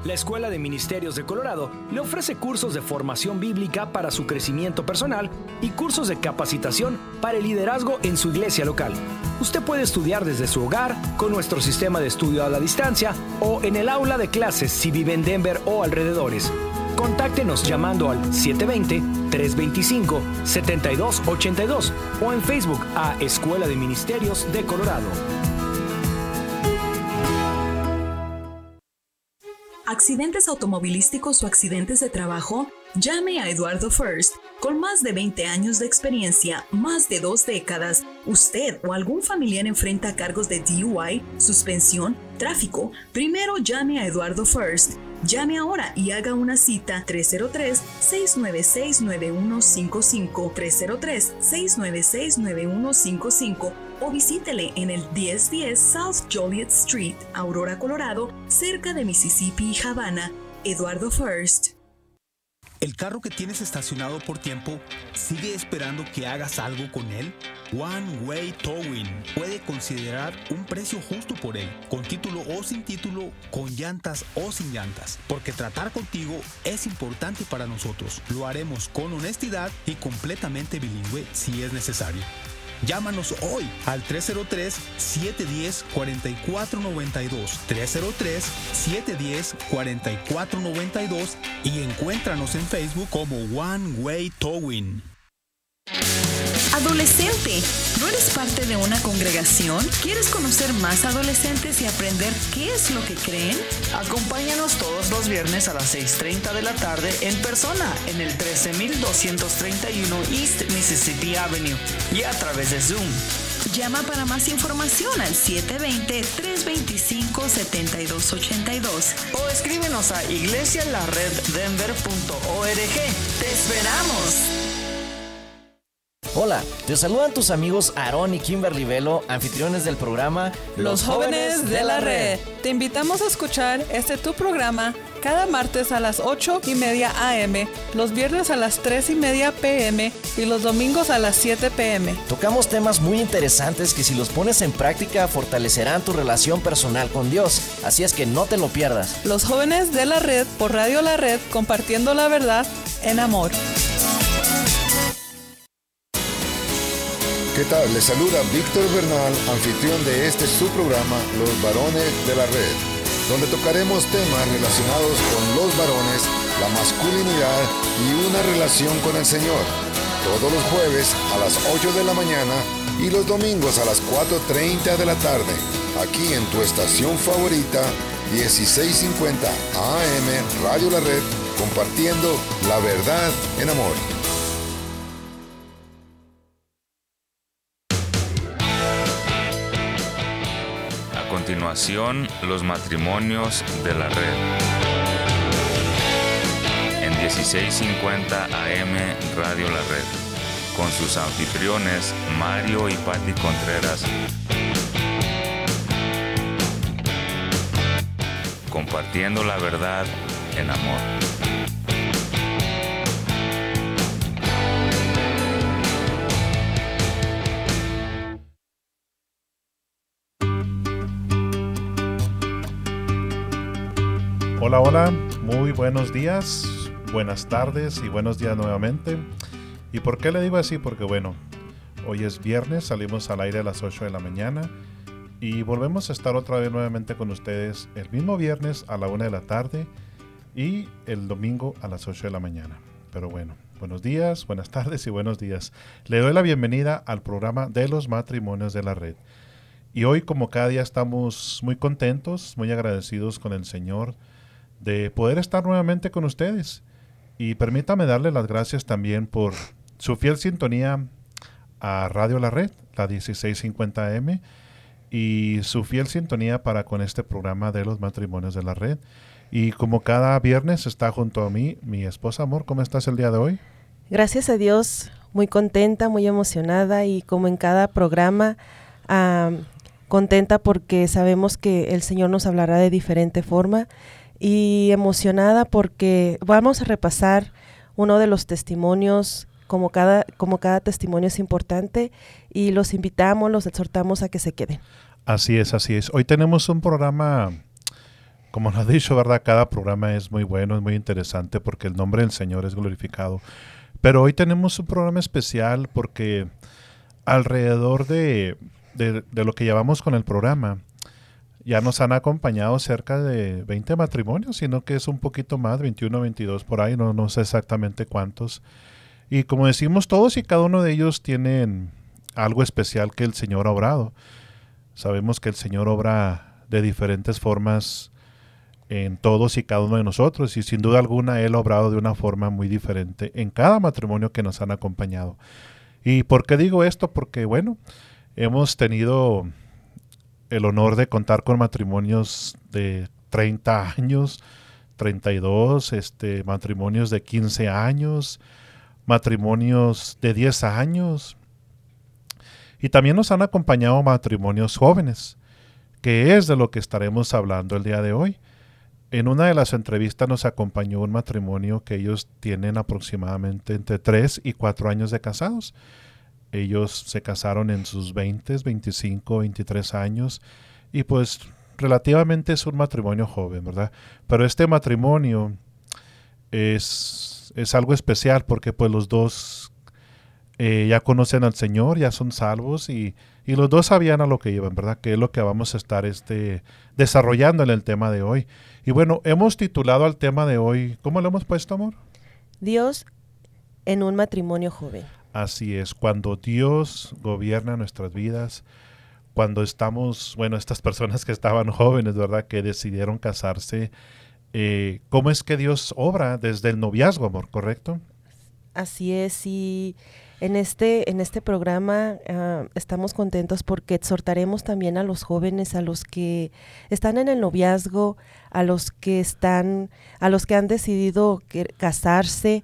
La Escuela de Ministerios de Colorado le ofrece cursos de formación bíblica para su crecimiento personal y cursos de capacitación para el liderazgo en su iglesia local. Usted puede estudiar desde su hogar, con nuestro sistema de estudio a la distancia o en el aula de clases si vive en Denver o alrededores. Contáctenos llamando al 720-325-7282 o en Facebook a Escuela de Ministerios de Colorado. ¿Accidentes automovilísticos o accidentes de trabajo? Llame a Eduardo First. Con más de 20 años de experiencia, más de 2 décadas, usted o algún familiar enfrenta cargos de DUI, suspensión, tráfico. Primero llame a Eduardo First. Llame ahora y haga una cita 303-696-9155, 303-696-9155 o visítele en el 1010 South Joliet Street, Aurora, Colorado, cerca de Mississippi y Havana. Eduardo First. ¿El carro que tienes estacionado por tiempo sigue esperando que hagas algo con él? One Way Towing puede considerar un precio justo por él, con título o sin título, con llantas o sin llantas, porque tratar contigo es importante para nosotros. Lo haremos con honestidad y completamente bilingüe si es necesario. Llámanos hoy al 303-710-4492, 303-710-4492 y encuéntranos en Facebook como One Way Towing. Adolescente, ¿no eres parte de una congregación? ¿Quieres conocer más adolescentes y aprender qué es lo que creen? Acompáñanos todos los viernes a las 6:30 de la tarde en persona en el 13231 East Mississippi Avenue y a través de Zoom. Llama para más información al 720-325-7282 o escríbenos a iglesialareddenver.org. ¡Te esperamos! Hola, te saludan tus amigos Aarón y Kimberly Velo, anfitriones del programa Los Jóvenes de la Red. Te invitamos a escuchar tu programa cada martes a las 8:30 a.m., los viernes a las 3:30 p.m. y los domingos a las 7 p.m. Tocamos temas muy interesantes que si los pones en práctica fortalecerán tu relación personal con Dios, así es que no te lo pierdas. Los Jóvenes de la Red por Radio La Red, compartiendo la verdad en amor. ¿Qué tal? Les saluda Víctor Bernal, anfitrión de su programa, Los Varones de la Red, donde tocaremos temas relacionados con los varones, la masculinidad y una relación con el Señor. Todos los jueves a las 8 de la mañana y los domingos a las 4:30 de la tarde, aquí en tu estación favorita, 1650 AM Radio La Red, compartiendo la verdad en amor. A continuación, los matrimonios de la red. En 1650 AM Radio La Red, con sus anfitriones Mario y Patti Contreras. Compartiendo la verdad en amor. Hola, hola, muy buenos días, buenas tardes y buenos días nuevamente. ¿Y por qué le digo así? Porque bueno, hoy es viernes, salimos al aire a las 8 de la mañana y volvemos a estar otra vez nuevamente con ustedes el mismo viernes a la 1 de la tarde y el domingo a las 8 de la mañana. Pero bueno, buenos días, buenas tardes y buenos días. Le doy la bienvenida al programa de los matrimonios de la red. Y hoy, como cada día, estamos muy contentos, muy agradecidos con el Señor de poder estar nuevamente con ustedes. Y permítame darle las gracias también por su fiel sintonía a Radio La Red, la 1650 AM, y su fiel sintonía para con este programa de los matrimonios de la red. Y como cada viernes está junto a mí mi esposa. Amor, ¿cómo estás el día de hoy? Gracias a Dios, muy contenta, muy emocionada y como en cada programa, contenta porque sabemos que el Señor nos hablará de diferente forma y emocionada porque vamos a repasar uno de los testimonios, como cada testimonio es importante y los invitamos, los exhortamos a que se queden. Así es, así es. Hoy tenemos un programa como lo has dicho, ¿verdad? Cada programa es muy bueno, es muy interesante porque el nombre del Señor es glorificado. Pero hoy tenemos un programa especial porque alrededor de lo que llevamos con el programa, ya nos han acompañado cerca de 20 matrimonios, sino que es un poquito más, 21, 22 por ahí, no sé exactamente cuántos. Y como decimos, todos y cada uno de ellos tienen algo especial que el Señor ha obrado. Sabemos que el Señor obra de diferentes formas en todos y cada uno de nosotros, y sin duda alguna Él ha obrado de una forma muy diferente en cada matrimonio que nos han acompañado. ¿Y por qué digo esto? Porque, bueno, hemos tenido el honor de contar con matrimonios de 30 años, 32, matrimonios de 15 años, matrimonios de 10 años. Y también nos han acompañado matrimonios jóvenes, que es de lo que estaremos hablando el día de hoy. En una de las entrevistas nos acompañó un matrimonio que ellos tienen aproximadamente entre 3 y 4 años de casados. Ellos se casaron en sus 20, 25, 23 años y pues relativamente es un matrimonio joven, ¿verdad? Pero este matrimonio es algo especial porque pues los dos ya conocen al Señor, ya son salvos y los dos sabían a lo que iban, ¿verdad? Que es lo que vamos a estar desarrollando en el tema de hoy. Y bueno, hemos titulado al tema de hoy, ¿cómo lo hemos puesto, amor? Dios en un matrimonio joven. Así es, cuando Dios gobierna nuestras vidas, cuando estamos, bueno, estas personas que estaban jóvenes, ¿verdad? Que decidieron casarse, ¿cómo es que Dios obra desde el noviazgo, amor, correcto? Así es, y en este programa estamos contentos porque exhortaremos también a los jóvenes, a los que están en el noviazgo, a los que han decidido casarse,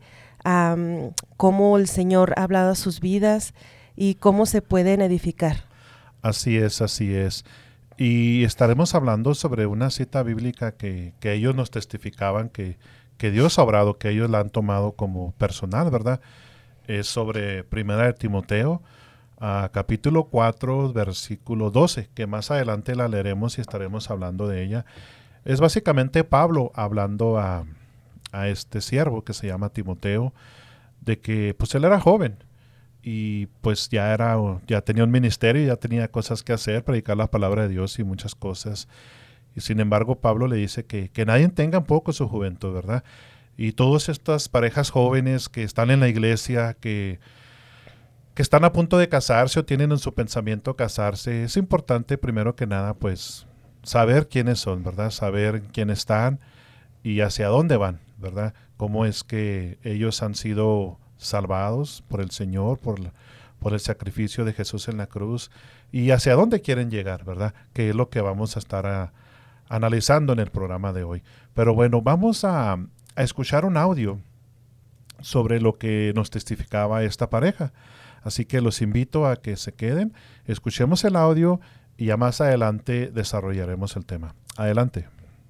cómo el Señor ha hablado a sus vidas y cómo se pueden edificar. Así es, así es. Y estaremos hablando sobre una cita bíblica que ellos nos testificaban que Dios ha obrado, que ellos la han tomado como personal, ¿verdad? Es sobre 1 de Timoteo, capítulo 4, versículo 12, que más adelante la leeremos y estaremos hablando de ella. Es básicamente Pablo hablando a este siervo que se llama Timoteo, de que pues él era joven y pues ya tenía un ministerio, ya tenía cosas que hacer, predicar la palabra de Dios y muchas cosas. Y sin embargo Pablo le dice que nadie tenga en poco su juventud, ¿verdad? Y todas estas parejas jóvenes que están en la iglesia, que están a punto de casarse o tienen en su pensamiento casarse, es importante primero que nada pues saber quiénes son, ¿verdad? Saber quién están y hacia dónde van, ¿verdad? Cómo es que ellos han sido salvados por el Señor, por el sacrificio de Jesús en la cruz y hacia dónde quieren llegar, ¿verdad? Que es lo que vamos a estar analizando en el programa de hoy. Pero bueno, vamos a escuchar un audio sobre lo que nos testificaba esta pareja. Así que los invito a que se queden, escuchemos el audio y ya más adelante desarrollaremos el tema. Adelante.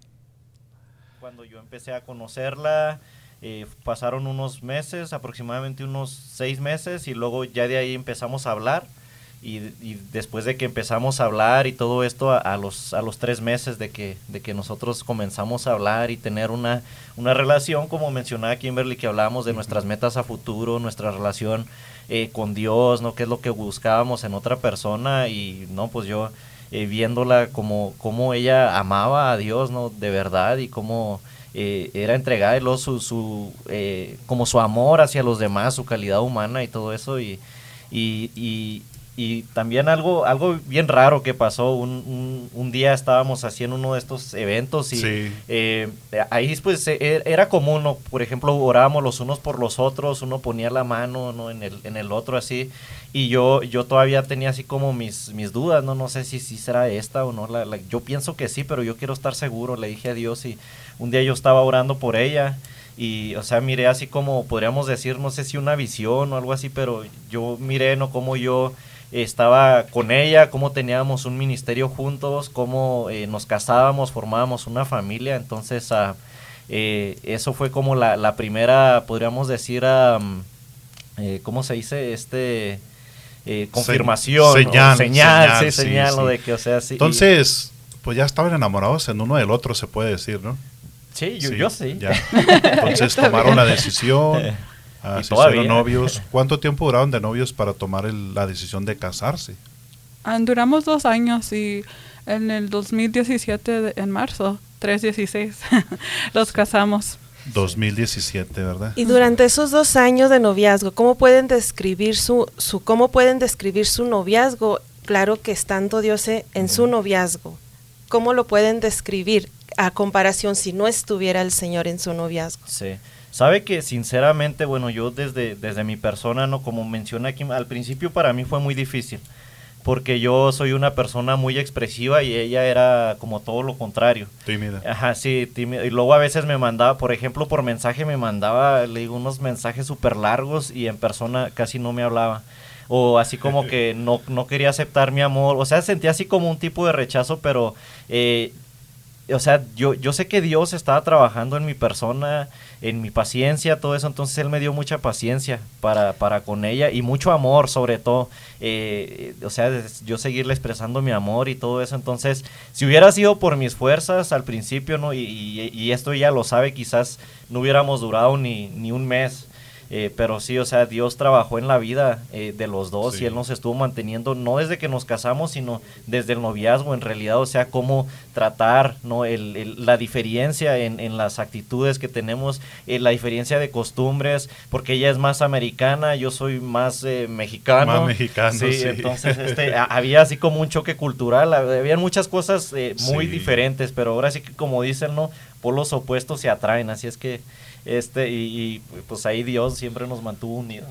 Cuando yo empecé a conocerla, pasaron unos meses, aproximadamente unos 6 meses, y luego ya de ahí empezamos a hablar. Y después de que empezamos a hablar y todo esto, a los 3 meses de que nosotros comenzamos a hablar y tener una relación, como mencionaba Kimberly, que hablábamos de nuestras metas a futuro, nuestra relación con Dios, ¿no? Qué es lo que buscábamos en otra persona, y no, pues yo viéndola como ella amaba a Dios, ¿no? De verdad, y cómo era entregada, y luego como su amor hacia los demás, su calidad humana y todo eso, y también algo bien raro que pasó, un día estábamos haciendo uno de estos eventos y sí. Ahí pues era común, ¿no? Por ejemplo, orábamos los unos por los otros, uno ponía la mano, ¿no? en el otro así, y yo todavía tenía así como mis dudas, no sé si será esta o no, yo pienso que sí, pero yo quiero estar seguro, le dije a Dios, y un día yo estaba orando por ella. Y, o sea, miré así como, podríamos decir, no sé si una visión o algo así, pero yo miré, ¿no? Cómo yo estaba con ella, cómo teníamos un ministerio juntos, cómo nos casábamos, formábamos una familia. Entonces, eso fue como la primera, podríamos decir, ¿cómo se dice? Confirmación. Señal, señal, ¿no? De que, o sea, sí. Entonces, pues ya estaban enamorados en uno del otro, se puede decir, ¿no? Sí, yo sí. Ya. Entonces tomaron la decisión, se hicieron novios. ¿Cuánto tiempo duraron de novios para tomar la decisión de casarse? Duramos 2 años y en el 2017, en marzo, 3/16, los casamos. 2017, ¿verdad? Y durante esos 2 años de noviazgo, ¿cómo pueden describir su noviazgo? Claro que estando Dios en su noviazgo, ¿cómo lo pueden describir a comparación si no estuviera el Señor en su noviazgo? Sí. Sabe que sinceramente, bueno, yo desde mi persona, no, como mencioné aquí, al principio para mí fue muy difícil, porque yo soy una persona muy expresiva y ella era como todo lo contrario. Tímida. Ajá, sí, tímida. Y luego a veces me mandaba, por ejemplo, por mensaje me mandaba, le digo, unos mensajes súper largos y en persona casi no me hablaba. O así como que no quería aceptar mi amor. O sea, sentía así como un tipo de rechazo, pero... o sea, yo sé que Dios estaba trabajando en mi persona, en mi paciencia, todo eso, entonces Él me dio mucha paciencia para con ella y mucho amor sobre todo, o sea, yo seguirle expresando mi amor y todo eso, entonces, si hubiera sido por mis fuerzas al principio, ¿no? Y esto ella lo sabe, quizás no hubiéramos durado ni un mes. Pero sí, o sea, Dios trabajó en la vida de los dos, sí. Y Él nos estuvo manteniendo, no desde que nos casamos, sino desde el noviazgo, en realidad, o sea, cómo tratar, ¿no? La diferencia en las actitudes que tenemos, la diferencia de costumbres, porque ella es más americana, yo soy más mexicano. Más mexicano, sí. Entonces, había así como un choque cultural, había muchas cosas muy diferentes, pero ahora sí que, como dicen, ¿no? Polos opuestos se atraen, así es que y pues ahí Dios siempre nos mantuvo unidos.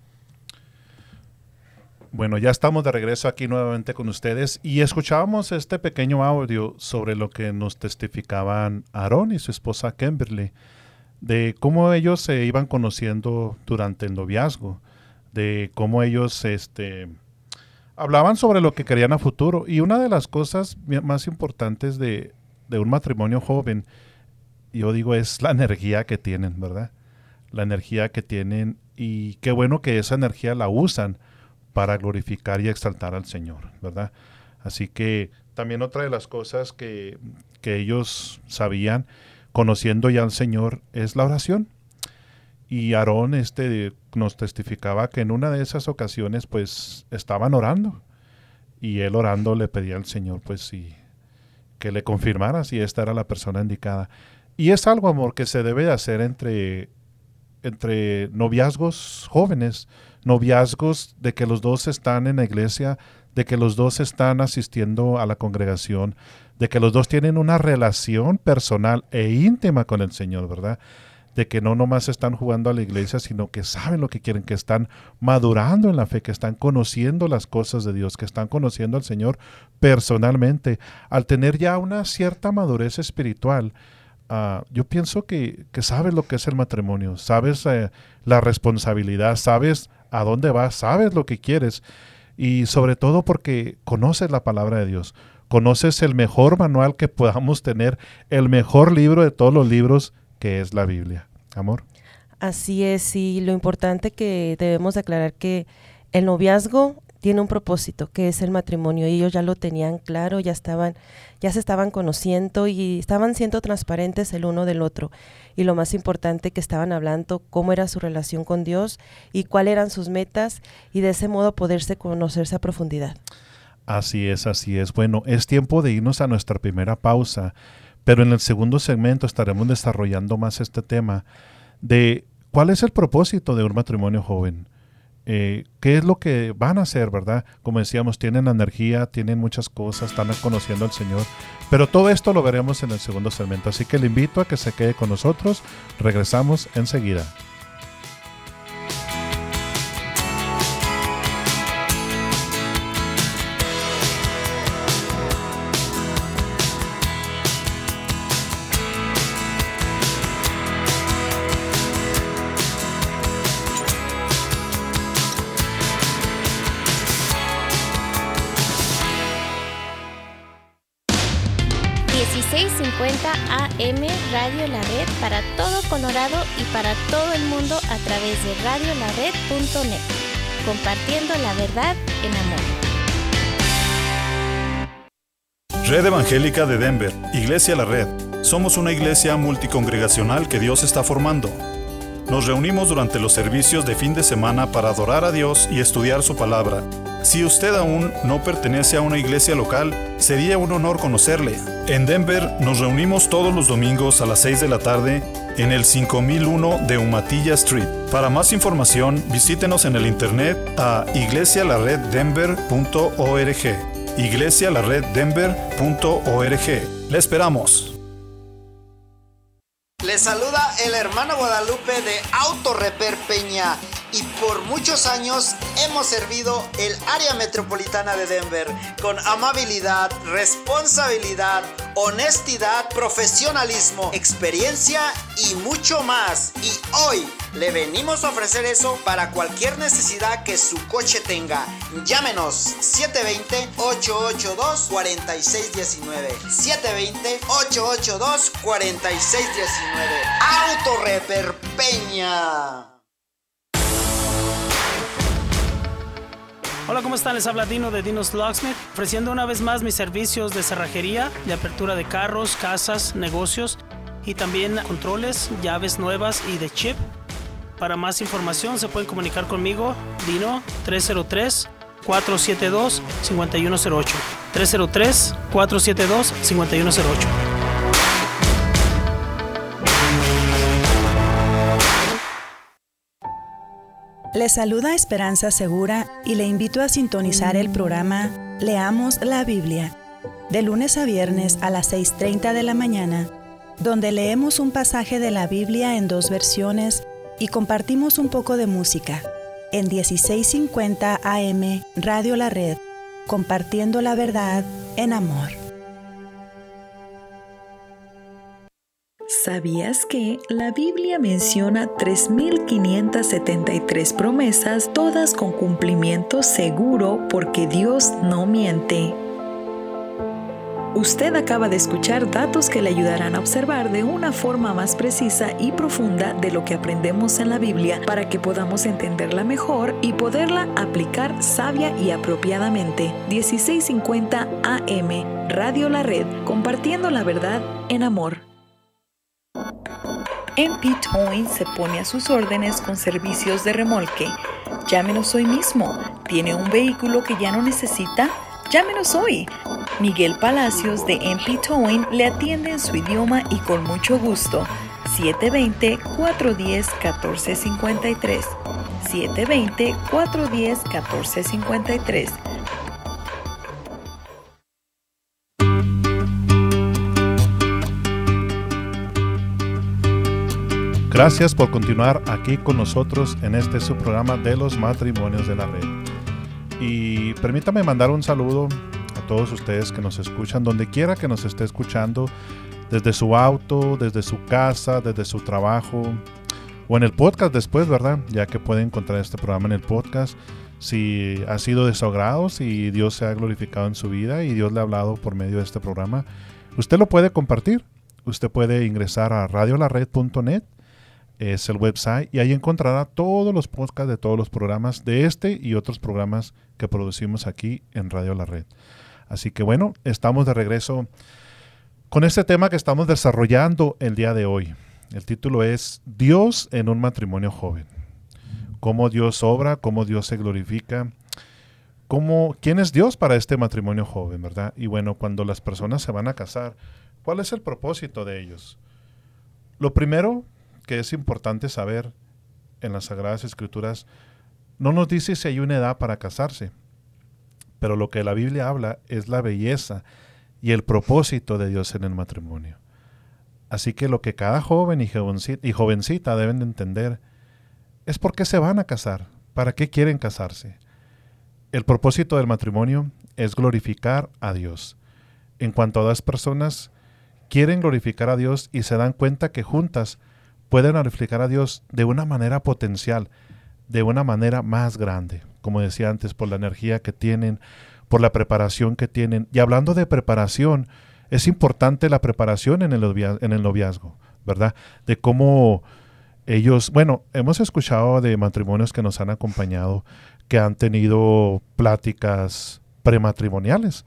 Bueno, ya estamos de regreso aquí nuevamente con ustedes y escuchábamos este pequeño audio sobre lo que nos testificaban Aarón y su esposa Kimberly, de cómo ellos se iban conociendo durante el noviazgo, de cómo ellos hablaban sobre lo que querían a futuro. Y una de las cosas más importantes de un matrimonio joven, yo digo, es la energía que tienen, ¿verdad? La energía que tienen, y qué bueno que esa energía la usan para glorificar y exaltar al Señor, ¿verdad? Así que también otra de las cosas que ellos sabían, conociendo ya al Señor, es la oración. Y Aarón nos testificaba que en una de esas ocasiones pues estaban orando, y él orando le pedía al Señor pues sí, que le confirmara si esta era la persona indicada. Y es algo, amor, que se debe de hacer entre noviazgos jóvenes, noviazgos de que los dos están en la iglesia, de que los dos están asistiendo a la congregación, de que los dos tienen una relación personal e íntima con el Señor, ¿verdad? De que no nomás están jugando a la iglesia, sino que saben lo que quieren, que están madurando en la fe, que están conociendo las cosas de Dios, que están conociendo al Señor personalmente. Al tener ya una cierta madurez espiritual, yo pienso que sabes lo que es el matrimonio, sabes la responsabilidad, sabes a dónde vas, sabes lo que quieres, y sobre todo porque conoces la palabra de Dios, conoces el mejor manual que podamos tener, el mejor libro de todos los libros, que es la Biblia. Amor. Así es, y lo importante que debemos aclarar que el noviazgo tiene un propósito, que es el matrimonio, y ellos ya lo tenían claro, ya se estaban conociendo y estaban siendo transparentes el uno del otro, y lo más importante, que estaban hablando cómo era su relación con Dios y cuáles eran sus metas, y de ese modo poderse conocerse a profundidad. Así es, así es. Bueno, es tiempo de irnos a nuestra primera pausa, pero en el segundo segmento estaremos desarrollando más este tema de cuál es el propósito de un matrimonio joven. ¿Qué es lo que van a hacer, verdad? Como decíamos, tienen energía, tienen muchas cosas, están conociendo al Señor, pero todo esto lo veremos en el segundo segmento, así que le invito a que se quede con nosotros. Regresamos enseguida. AM Radio La Red para todo Colorado y para todo el mundo a través de radiolared.net, compartiendo la verdad en amor. Red Evangélica de Denver, Iglesia La Red. Somos una iglesia multicongregacional que Dios está formando. Nos reunimos durante los servicios de fin de semana para adorar a Dios y estudiar su palabra. Si usted aún no pertenece a una iglesia local, sería un honor conocerle. En Denver nos reunimos todos los domingos a las 6 de la tarde en el 5001 de Umatilla Street. Para más información, visítenos en el internet a iglesialareddenver.org. iglesialareddenver.org. ¡Le esperamos! Les saluda el hermano Guadalupe de Auto Repair Peña y por muchos años hemos servido el área metropolitana de Denver con amabilidad, responsabilidad, honestidad, profesionalismo, experiencia y mucho más. Y hoy le venimos a ofrecer eso para cualquier necesidad que su coche tenga. Llámenos 720-882-4619. 720-882-4619. Auto Repair Peña. Hola, ¿cómo están? Les habla Dino de Dino's Locksmith, ofreciendo una vez más mis servicios de cerrajería, de apertura de carros, casas, negocios y también controles, llaves nuevas y de chip. Para más información se pueden comunicar conmigo, Dino, 303-472-5108. 303-472-5108. Le saluda Esperanza Segura y le invito a sintonizar el programa Leamos la Biblia, de lunes a viernes a las 6:30 de la mañana, donde leemos un pasaje de la Biblia en 2 versiones y compartimos un poco de música, en 1650 AM Radio La Red, compartiendo la verdad en amor. ¿Sabías que la Biblia menciona 3.573 promesas, todas con cumplimiento seguro porque Dios no miente? Usted acaba de escuchar datos que le ayudarán a observar de una forma más precisa y profunda de lo que aprendemos en la Biblia para que podamos entenderla mejor y poderla aplicar sabia y apropiadamente. 1650 AM Radio La Red, compartiendo la verdad en amor. MP Towing se pone a sus órdenes con servicios de remolque. Llámenos hoy mismo. ¿Tiene un vehículo que ya no necesita? Llámenos hoy. Miguel Palacios de MP Towing le atiende en su idioma y con mucho gusto. 720-410-1453. 720-410-1453. Gracias por continuar aquí con nosotros en este subprograma de los matrimonios de la red. Y permítame mandar un saludo a todos ustedes que nos escuchan, donde quiera que nos esté escuchando, desde su auto, desde su casa, desde su trabajo o en el podcast después, ¿verdad? Ya que pueden encontrar este programa en el podcast. Si ha sido de su agrado, si Dios se ha glorificado en su vida y Dios le ha hablado por medio de este programa, usted lo puede compartir. Usted puede ingresar a radiolared.net. Es el website y ahí encontrará todos los podcasts de todos los programas de este y otros programas que producimos aquí en Radio La Red. Así que bueno, estamos de regreso con este tema que estamos desarrollando el día de hoy. El título es Dios en un matrimonio joven. Cómo Dios obra, cómo Dios se glorifica, quién es Dios para este matrimonio joven, ¿verdad? Y bueno, cuando las personas se van a casar, ¿cuál es el propósito de ellos? Lo primero que es importante saber en las Sagradas Escrituras, no nos dice si hay una edad para casarse, pero lo que la Biblia habla es la belleza y el propósito de Dios en el matrimonio. Así que lo que cada joven y jovencita deben de entender es por qué se van a casar, para qué quieren casarse. El propósito del matrimonio es glorificar a Dios. En cuanto a las personas quieren glorificar a Dios y se dan cuenta que juntas pueden glorificar a Dios de una manera potencial, de una manera más grande, como decía antes, por la energía que tienen, por la preparación que tienen. Y hablando de preparación, es importante la preparación en el noviazgo, ¿verdad? De cómo ellos, bueno, hemos escuchado de matrimonios que nos han acompañado, que han tenido pláticas prematrimoniales,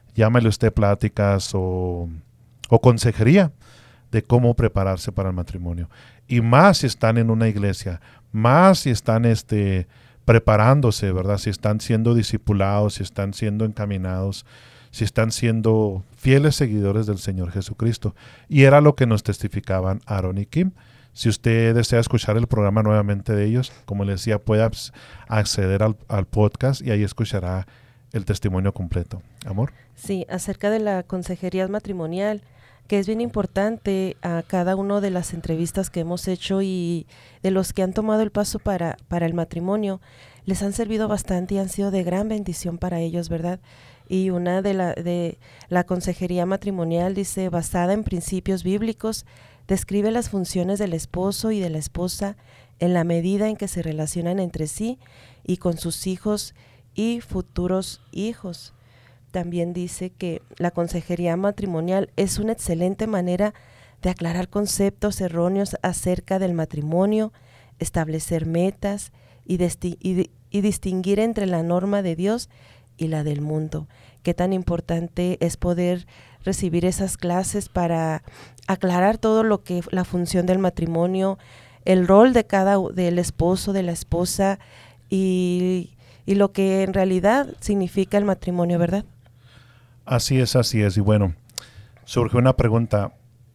llámale usted pláticas o consejería de cómo prepararse para el matrimonio. Y más si están en una iglesia, más si están preparándose, ¿verdad? Si están siendo discipulados, si están siendo encaminados, si están siendo fieles seguidores del Señor Jesucristo. Y era lo que nos testificaban Aaron y Kim. Si usted desea escuchar el programa nuevamente de ellos, como les decía, puede acceder al podcast y ahí escuchará el testimonio completo. Amor. Sí, acerca de la consejería matrimonial, que es bien importante a cada una de las entrevistas que hemos hecho y de los que han tomado el paso para el matrimonio, les han servido bastante y han sido de gran bendición para ellos, ¿verdad? Y una de la consejería matrimonial dice, basada en principios bíblicos, describe las funciones del esposo y de la esposa en la medida en que se relacionan entre sí y con sus hijos y futuros hijos. También dice que la consejería matrimonial es una excelente manera de aclarar conceptos erróneos acerca del matrimonio, establecer metas y distinguir entre la norma de Dios y la del mundo. Qué tan importante es poder recibir esas clases para aclarar todo lo que la función del matrimonio, el rol de del esposo, de la esposa y lo que en realidad significa el matrimonio, ¿verdad? Así es. Y bueno, surge una pregunta.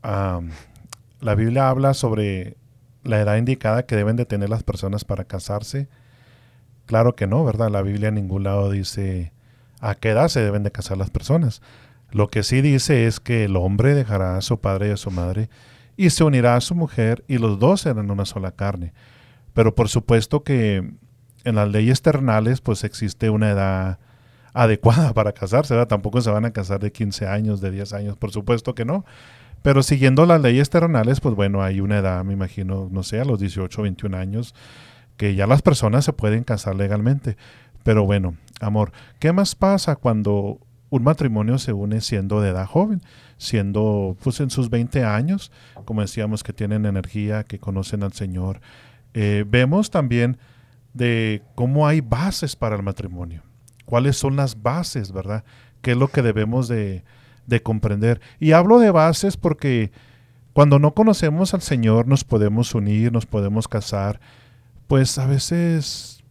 La Biblia habla sobre la edad indicada que deben de tener las personas para casarse. Claro que no, ¿verdad? La Biblia en ningún lado dice a qué edad se deben de casar las personas. Lo que sí dice es que el hombre dejará a su padre y a su madre y se unirá a su mujer y los dos serán una sola carne. Pero por supuesto que en las leyes terrenales pues existe una edad adecuada para casarse, ¿verdad? Tampoco se van a casar de 15 años, de 10 años, por supuesto que no. Pero siguiendo las leyes terrenales, pues bueno, hay una edad, me imagino, no sé, a los 18 o 21 años, que ya las personas se pueden casar legalmente. Pero bueno, amor, ¿qué más pasa cuando un matrimonio se une siendo de edad joven? Siendo pues en sus 20 años, como decíamos, que tienen energía, que conocen al Señor. Vemos también de cómo hay bases para el matrimonio. ¿Cuáles son las bases, verdad? ¿Qué es lo que debemos de comprender? Y hablo de bases porque cuando no conocemos al Señor nos podemos unir, nos podemos casar, pues a veces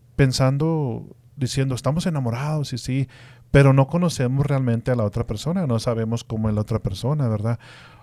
diciendo, estamos enamorados y sí, pero no conocemos realmente a la otra persona, no sabemos cómo es la otra persona, ¿verdad?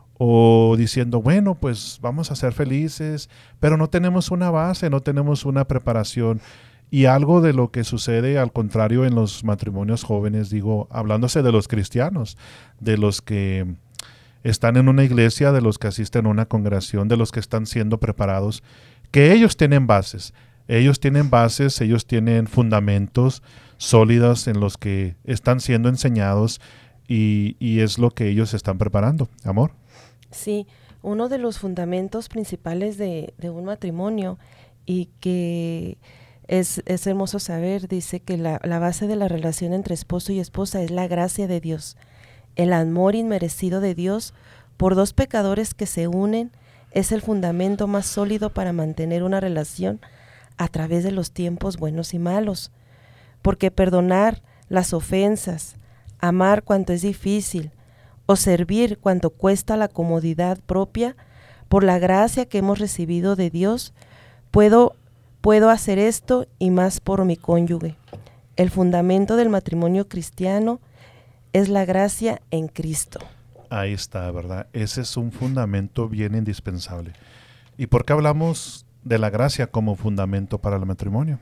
O diciendo, bueno, pues vamos a ser felices, pero no tenemos una base, no tenemos una preparación. Y algo de lo que sucede al contrario en los matrimonios jóvenes, digo, hablándose de los cristianos, de los que están en una iglesia, de los que asisten a una congregación, de los que están siendo preparados, que ellos tienen bases, ellos tienen fundamentos sólidos en los que están siendo enseñados y es lo que ellos están preparando. Amor. Sí, uno de los fundamentos principales de un matrimonio y que es hermoso saber, dice que la base de la relación entre esposo y esposa es la gracia de Dios, el amor inmerecido de Dios por dos pecadores que se unen es el fundamento más sólido para mantener una relación a través de los tiempos buenos y malos, porque perdonar las ofensas, amar cuanto es difícil o servir cuanto cuesta la comodidad propia, por la gracia que hemos recibido de Dios, puedo hacer esto y más por mi cónyuge. El fundamento del matrimonio cristiano es la gracia en Cristo. Ahí está, ¿verdad? Ese es un fundamento bien indispensable. ¿Y por qué hablamos de la gracia como fundamento para el matrimonio?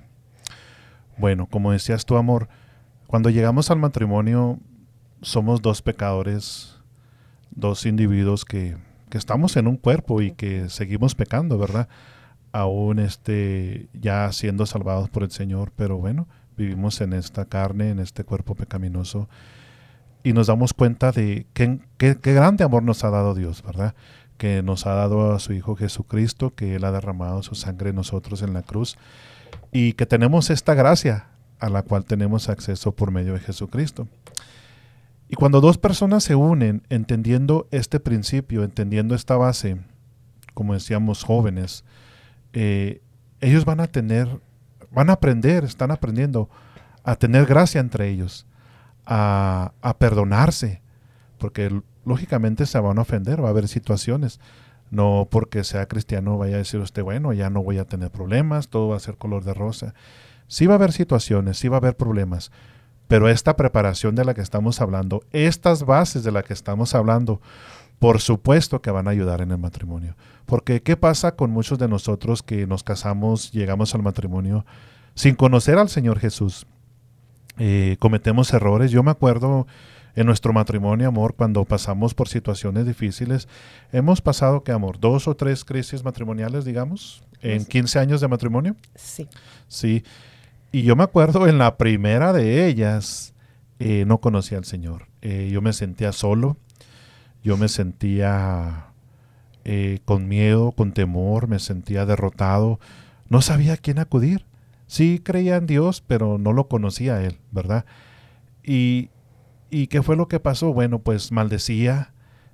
Bueno, como decías tú, amor, cuando llegamos al matrimonio somos dos pecadores, dos individuos que estamos en un cuerpo y que seguimos pecando, ¿verdad? Aún ya siendo salvados por el Señor, pero bueno, vivimos en esta carne, en este cuerpo pecaminoso, y nos damos cuenta de qué grande amor nos ha dado Dios, ¿verdad? Que nos ha dado a su Hijo Jesucristo, que Él ha derramado su sangre en nosotros en la cruz, y que tenemos esta gracia a la cual tenemos acceso por medio de Jesucristo. Y cuando dos personas se unen entendiendo este principio, entendiendo esta base, como decíamos, jóvenes, ellos están aprendiendo a tener gracia entre ellos, a perdonarse, porque lógicamente se van a ofender, va a haber situaciones. No porque sea cristiano vaya a decir usted, bueno, ya no voy a tener problemas, todo va a ser color de rosa. Sí va a haber situaciones, sí va a haber problemas, pero esta preparación de la que estamos hablando, estas bases de la que estamos hablando, por supuesto que van a ayudar en el matrimonio. Porque ¿qué pasa con muchos de nosotros que nos casamos, llegamos al matrimonio sin conocer al Señor Jesús? Cometemos errores. Yo me acuerdo en nuestro matrimonio, amor, cuando pasamos por situaciones difíciles, hemos pasado, ¿qué, amor? 2 o 3 crisis matrimoniales, digamos, en 15 años de matrimonio. Sí. Sí. Y yo me acuerdo en la primera de ellas, no conocía al Señor. Yo me sentía solo, yo me sentía con miedo, con temor, me sentía derrotado, no sabía a quién acudir. Sí creía en Dios, pero no lo conocía a Él, ¿verdad? ¿Y qué fue lo que pasó? Bueno, pues maldecía,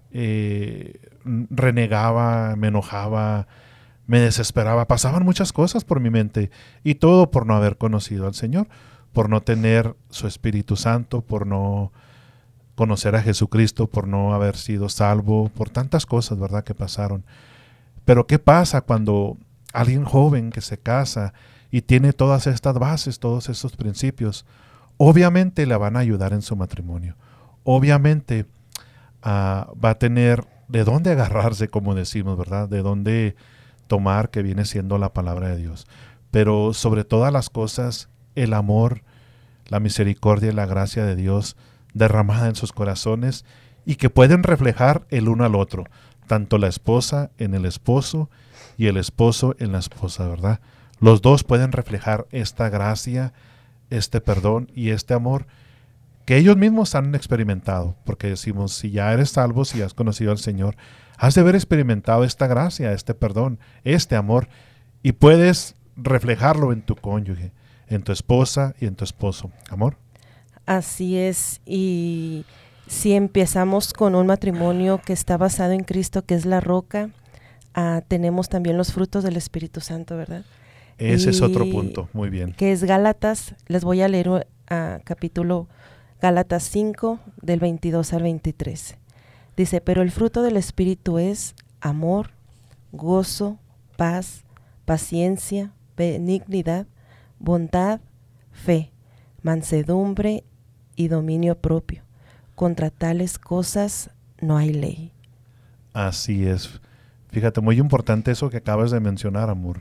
renegaba, me enojaba, me desesperaba. Pasaban muchas cosas por mi mente y todo por no haber conocido al Señor, por no tener su Espíritu Santo, por no conocer a Jesucristo, por no haber sido salvo, por tantas cosas, ¿verdad?, que pasaron. Pero ¿qué pasa cuando alguien joven que se casa y tiene todas estas bases, todos estos principios? Obviamente le van a ayudar en su matrimonio. Obviamente va a tener de dónde agarrarse, como decimos, ¿verdad? De dónde tomar, que viene siendo la palabra de Dios. Pero sobre todas las cosas, el amor, la misericordia y la gracia de Dios derramada en sus corazones y que pueden reflejar el uno al otro, tanto la esposa en el esposo y el esposo en la esposa, ¿verdad? Los dos pueden reflejar esta gracia, este perdón y este amor que ellos mismos han experimentado, porque decimos, si ya eres salvo, si has conocido al Señor, has de haber experimentado esta gracia, este perdón, este amor, y puedes reflejarlo en tu cónyuge, en tu esposa y en tu esposo. Amor. Así es, y si empezamos con un matrimonio que está basado en Cristo, que es la roca, tenemos también los frutos del Espíritu Santo, ¿verdad? Ese es otro punto, muy bien. Que es Gálatas, les voy a leer capítulo Gálatas 5, del 22 al 23. Dice, pero el fruto del Espíritu es amor, gozo, paz, paciencia, benignidad, bondad, fe, mansedumbre y dominio propio. Contra tales cosas no hay ley. Así es. Fíjate, muy importante eso que acabas de mencionar, amor,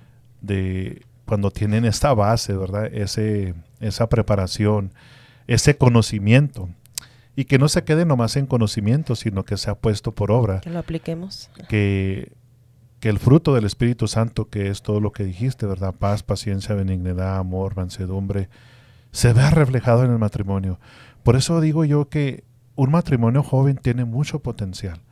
de cuando tienen esta base, ¿verdad? Esa preparación, ese conocimiento, y que no se quede nomás en conocimiento, sino que sea puesto por obra. Que lo apliquemos. Que el fruto del Espíritu Santo, que es todo lo que dijiste, ¿verdad? Paz, paciencia, benignidad, amor, mansedumbre, se vea reflejado en el matrimonio. Por eso digo yo que un matrimonio joven tiene mucho potencial.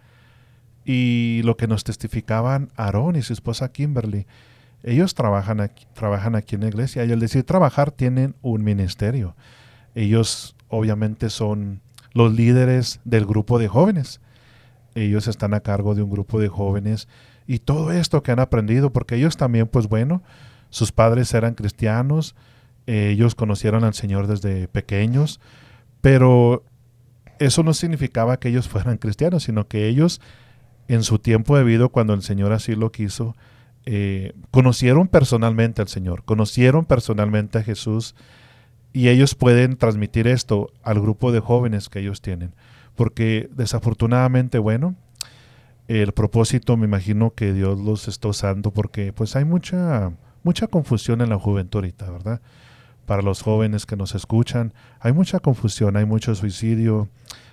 Y lo que nos testificaban Aarón y su esposa Kimberly, ellos trabajan aquí en la iglesia, y al decir trabajar tienen un ministerio. Ellos obviamente son los líderes del grupo de jóvenes. Ellos están a cargo de un grupo de jóvenes y todo esto que han aprendido, porque ellos también, pues bueno, sus padres eran cristianos, ellos conocieron al Señor desde pequeños, pero eso no significaba que ellos fueran cristianos, sino que ellos en su tiempo de vida, cuando el Señor así lo quiso, conocieron personalmente al Señor, conocieron personalmente a Jesús, y ellos pueden transmitir esto al grupo de jóvenes que ellos tienen, porque desafortunadamente, bueno, el propósito, me imagino que Dios los está usando, porque pues hay mucha confusión en la juventud ahorita, ¿verdad? Para los jóvenes que nos escuchan, hay mucha confusión, hay mucho suicidio,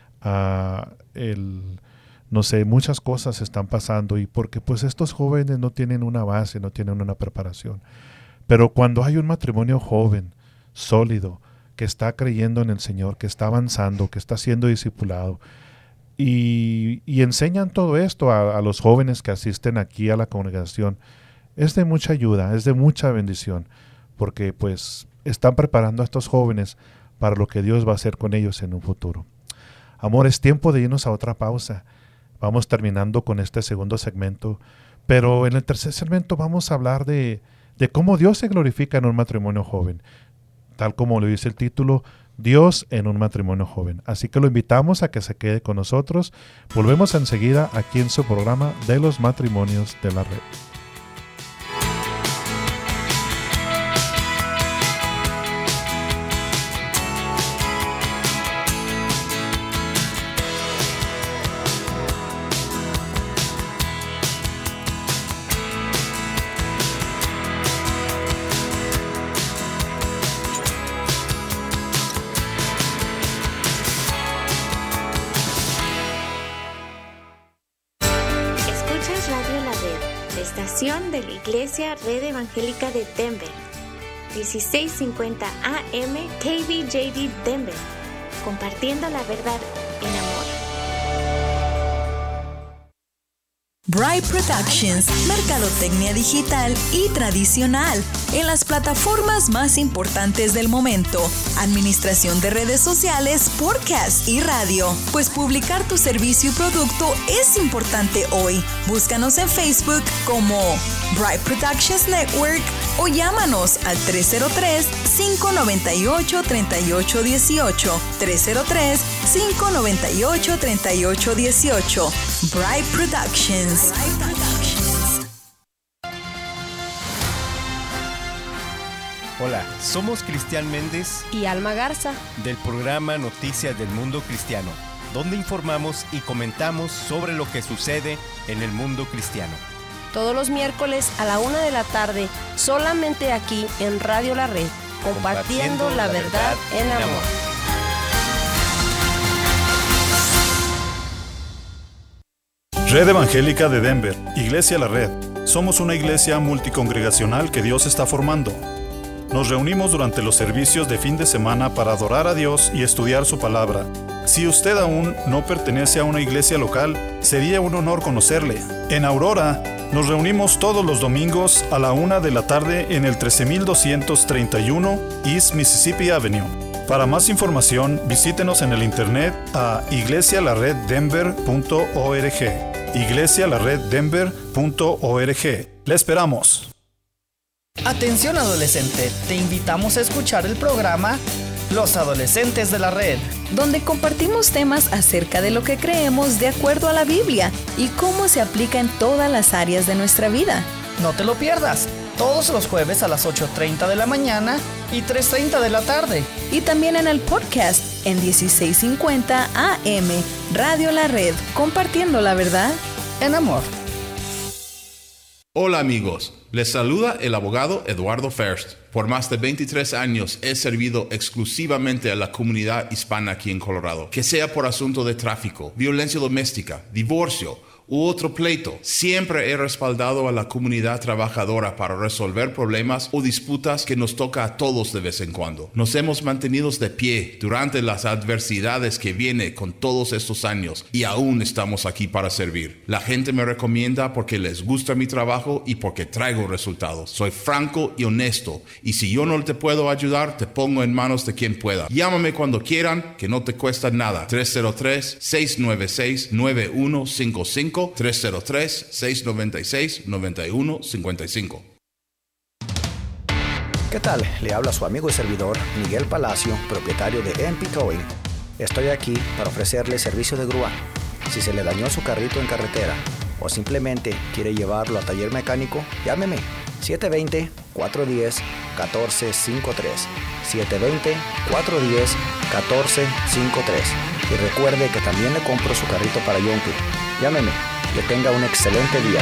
no sé, muchas cosas están pasando, y porque pues estos jóvenes no tienen una base, no tienen una preparación. Pero cuando hay un matrimonio joven, sólido, que está creyendo en el Señor, que está avanzando, que está siendo discipulado, y enseñan todo esto a los jóvenes que asisten aquí a la congregación, es de mucha ayuda, es de mucha bendición, porque pues están preparando a estos jóvenes para lo que Dios va a hacer con ellos en un futuro. Amor, es tiempo de irnos a otra pausa. Vamos terminando con este segundo segmento, pero en el tercer segmento vamos a hablar de cómo Dios se glorifica en un matrimonio joven. Tal como lo dice el título, Dios en un matrimonio joven. Así que lo invitamos a que se quede con nosotros. Volvemos enseguida aquí en su programa de los matrimonios de la red. De la Iglesia Red Evangélica de Denver, 1650 AM KBJD Denver, compartiendo la verdad en amor. Bright Productions, mercadotecnia digital y tradicional en las plataformas más importantes del momento, administración de redes sociales, podcast y radio. Pues publicar tu servicio y producto es importante hoy. Búscanos en Facebook como Bright Productions Network o llámanos al 303-598-3818, 303-598-3818. Bright Productions. Hola, somos Cristian Méndez y Alma Garza del programa Noticias del Mundo Cristiano, donde informamos y comentamos sobre lo que sucede en el mundo cristiano. Todos los miércoles a la 1 de la tarde, solamente aquí en Radio La Red, compartiendo la verdad en amor. Red Evangélica de Denver, Iglesia La Red. Somos una iglesia multicongregacional que Dios está formando. Nos reunimos durante los servicios de fin de semana para adorar a Dios y estudiar su palabra. Si usted aún no pertenece a una iglesia local, sería un honor conocerle. En Aurora, nos reunimos todos los domingos a la 1 de la tarde en el 13231 East Mississippi Avenue. Para más información, visítenos en el internet a iglesialareddenver.org. iglesialareddenver.org. ¡Le esperamos! Atención adolescente, te invitamos a escuchar el programa Los Adolescentes de la Red, donde compartimos temas acerca de lo que creemos de acuerdo a la Biblia y cómo se aplica en todas las áreas de nuestra vida. No te lo pierdas, todos los jueves a las 8:30 de la mañana y 3:30 de la tarde. Y también en el podcast en 1650 AM, Radio La Red, compartiendo la verdad en amor. Hola amigos, les saluda el abogado Eduardo First. Por más de 23 años he servido exclusivamente a la comunidad hispana aquí en Colorado. Que sea por asunto de tráfico, violencia doméstica, divorcio u otro pleito, siempre he respaldado a la comunidad trabajadora para resolver problemas o disputas que nos toca a todos de vez en cuando. Nos hemos mantenido de pie durante las adversidades que viene con todos estos años y aún estamos aquí para servir. La gente me recomienda porque les gusta mi trabajo y porque traigo resultados. Soy franco y honesto y si yo no te puedo ayudar, te pongo en manos de quien pueda. Llámame cuando quieran, que no te cuesta nada. 303-696-9155 303-696-9155. ¿Qué tal? Le habla su amigo y servidor Miguel Palacio, propietario de MP Towing. Estoy aquí para ofrecerle servicio de grúa. Si se le dañó su carrito en carretera o simplemente quiere llevarlo a taller mecánico, llámeme 720-410-1453. 720-410-1453. Y recuerde que también le compro su carrito para Yonke. Llámeme. Que tenga un excelente día.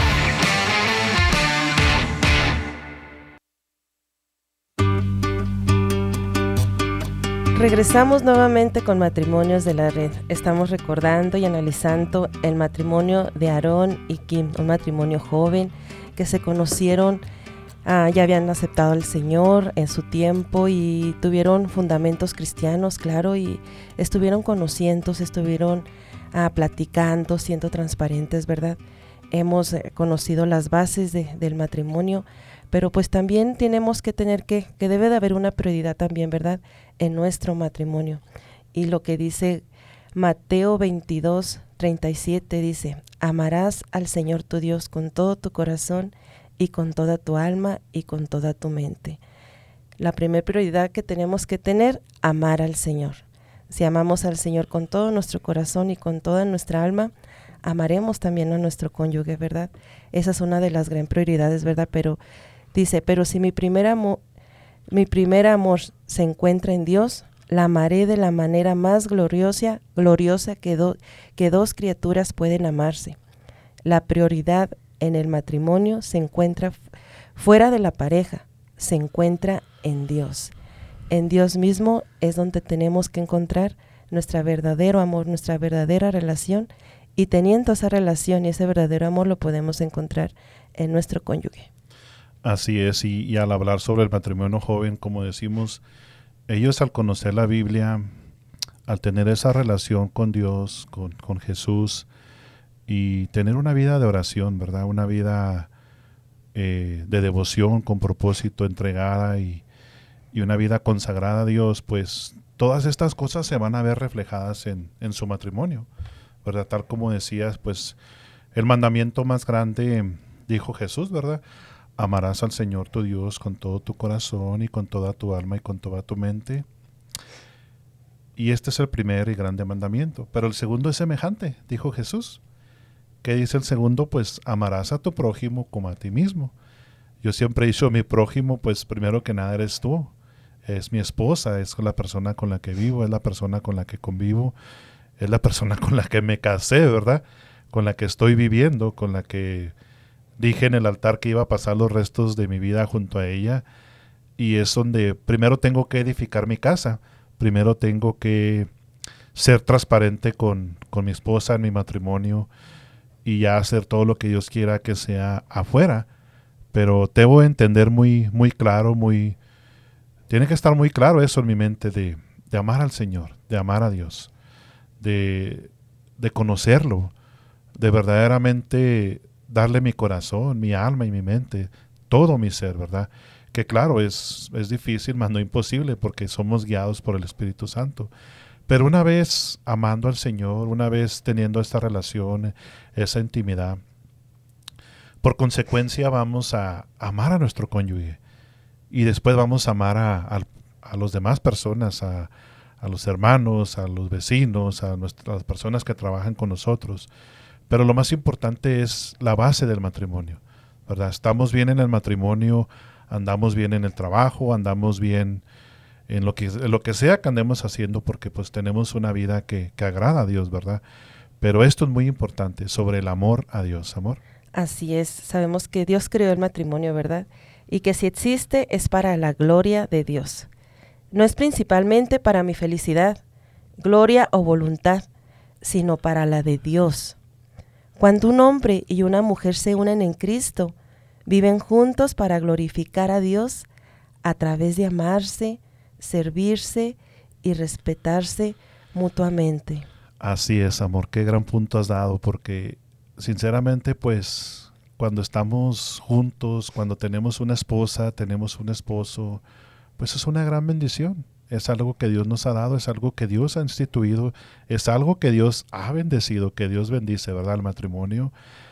Regresamos nuevamente con Matrimonios de la Red. Estamos recordando y analizando el matrimonio de Aarón y Kim, un matrimonio joven que se conocieron, ya habían aceptado al Señor en su tiempo y tuvieron fundamentos cristianos, claro, y estuvieron conociendo, estuvieron platicando, siendo transparentes, ¿verdad? Hemos conocido las bases del matrimonio, pero pues también tenemos que tener que debe de haber una prioridad también, ¿verdad?, en nuestro matrimonio. Y lo que dice Mateo 22:37 dice: amarás al Señor tu Dios con todo tu corazón y con toda tu alma y con toda tu mente. La primera prioridad que tenemos que tener, amar al Señor. Si amamos al Señor con todo nuestro corazón y con toda nuestra alma, amaremos también a nuestro cónyuge, ¿verdad? Esa es una de las gran prioridades, ¿verdad? Pero dice, pero si mi primer amor se encuentra en Dios, la amaré de la manera más gloriosa que dos criaturas pueden amarse. La prioridad en el matrimonio se encuentra fuera de la pareja, se encuentra en Dios. En Dios mismo es donde tenemos que encontrar nuestro verdadero amor, nuestra verdadera relación, y teniendo esa relación y ese verdadero amor lo podemos encontrar en nuestro cónyuge. Así es, y al hablar sobre el matrimonio joven, como decimos, ellos al conocer la Biblia, al tener esa relación con Dios, con Jesús, y tener una vida de oración, ¿verdad? Una vida de devoción, con propósito, entregada y una vida consagrada a Dios, pues todas estas cosas se van a ver reflejadas en su matrimonio, ¿verdad? Tal como decías, pues el mandamiento más grande, dijo Jesús, ¿verdad? Amarás al Señor tu Dios con todo tu corazón y con toda tu alma y con toda tu mente. Y este es el primer y grande mandamiento. Pero el segundo es semejante, dijo Jesús. ¿Qué dice el segundo? Pues amarás a tu prójimo como a ti mismo. Yo siempre he dicho, mi prójimo, pues primero que nada eres tú. Es mi esposa, es la persona con la que vivo, es la persona con la que convivo, es la persona con la que me casé, ¿verdad? Con la que estoy viviendo, con la que dije en el altar que iba a pasar los restos de mi vida junto a ella. Y es donde primero tengo que edificar mi casa. Primero tengo que ser transparente con mi esposa en mi matrimonio y ya hacer todo lo que Dios quiera que sea afuera. Pero debo entender muy, muy claro, tiene que estar muy claro eso en mi mente de amar al Señor, de amar a Dios, de conocerlo, de verdaderamente darle mi corazón, mi alma y mi mente, todo mi ser, ¿verdad? Que claro, es difícil, mas no imposible, porque somos guiados por el Espíritu Santo. Pero una vez amando al Señor, una vez teniendo esta relación, esa intimidad, por consecuencia vamos a amar a nuestro cónyuge. Y después vamos a amar a las demás personas, a los hermanos, a los vecinos, a las personas que trabajan con nosotros. Pero lo más importante es la base del matrimonio, ¿verdad? Estamos bien en el matrimonio, andamos bien en el trabajo, andamos bien en lo que sea que andemos haciendo, porque pues tenemos una vida que agrada a Dios, ¿verdad? Pero esto es muy importante, sobre el amor a Dios, amor. Así es, sabemos que Dios creó el matrimonio, ¿verdad? Y que si existe es para la gloria de Dios. No es principalmente para mi felicidad, gloria o voluntad, sino para la de Dios. Cuando un hombre y una mujer se unen en Cristo, viven juntos para glorificar a Dios a través de amarse, servirse y respetarse mutuamente. Así es, amor, qué gran punto has dado, porque sinceramente, pues, cuando estamos juntos, cuando tenemos una esposa, tenemos un esposo, pues es una gran bendición. Es algo que Dios nos ha dado, es algo que Dios ha instituido, es algo que Dios ha bendecido, que Dios bendice, ¿verdad? El matrimonio.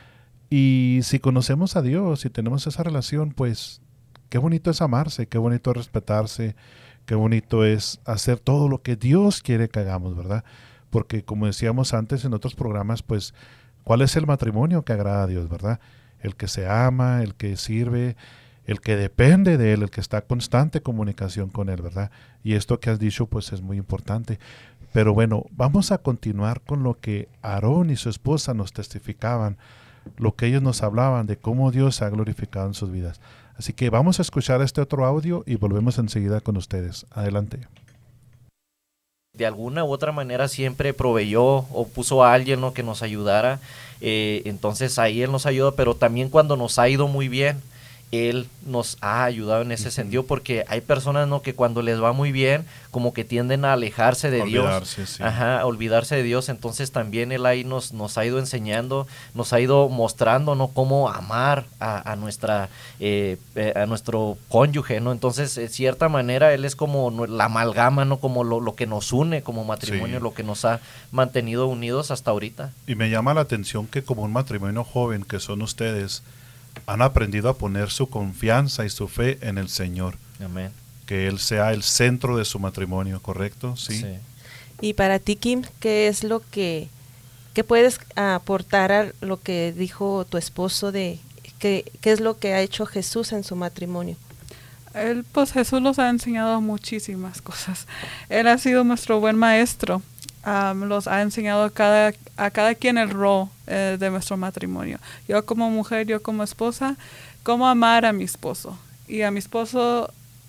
Y si conocemos a Dios y tenemos esa relación, pues qué bonito es amarse, qué bonito es respetarse, qué bonito es hacer todo lo que Dios quiere que hagamos, ¿verdad? Porque como decíamos antes en otros programas, pues, ¿cuál es el matrimonio que agrada a Dios, verdad? El que se ama, el que sirve, el que depende de Él, el que está en constante comunicación con Él, ¿verdad? Y esto que has dicho, pues, es muy importante. Pero bueno, vamos a continuar con lo que Aarón y su esposa nos testificaban, lo que ellos nos hablaban de cómo Dios se ha glorificado en sus vidas. Así que vamos a escuchar este otro audio y volvemos enseguida con ustedes. Adelante. De alguna u otra manera siempre proveyó o puso a alguien, ¿no?, que nos ayudara. Entonces ahí Él nos ayuda, pero también cuando nos ha ido muy bien, Él nos ha ayudado en ese sentido, porque hay personas, ¿no?, que cuando les va muy bien, como que tienden a alejarse de Dios. Sí. A olvidarse de Dios. Entonces también Él ahí nos ha ido enseñando, nos ha ido mostrando, ¿no?, cómo amar a nuestro cónyuge, ¿no? Entonces, de cierta manera, Él es como la amalgama, ¿no?, como lo que nos une como matrimonio, sí, lo que nos ha mantenido unidos hasta ahorita. Y me llama la atención que como un matrimonio joven que son ustedes, han aprendido a poner su confianza y su fe en el Señor. Amén. que Él sea el centro de su matrimonio, ¿correcto? Sí. Y para ti, Kim, ¿qué es lo que puedes aportar a lo que dijo tu esposo de qué es lo que ha hecho Jesús en su matrimonio? Pues Jesús nos ha enseñado muchísimas cosas. Él ha sido nuestro buen maestro. Los ha enseñado a cada quien el rol de nuestro matrimonio. Yo como mujer, yo como esposa, cómo amar a mi esposo. Y a mi esposo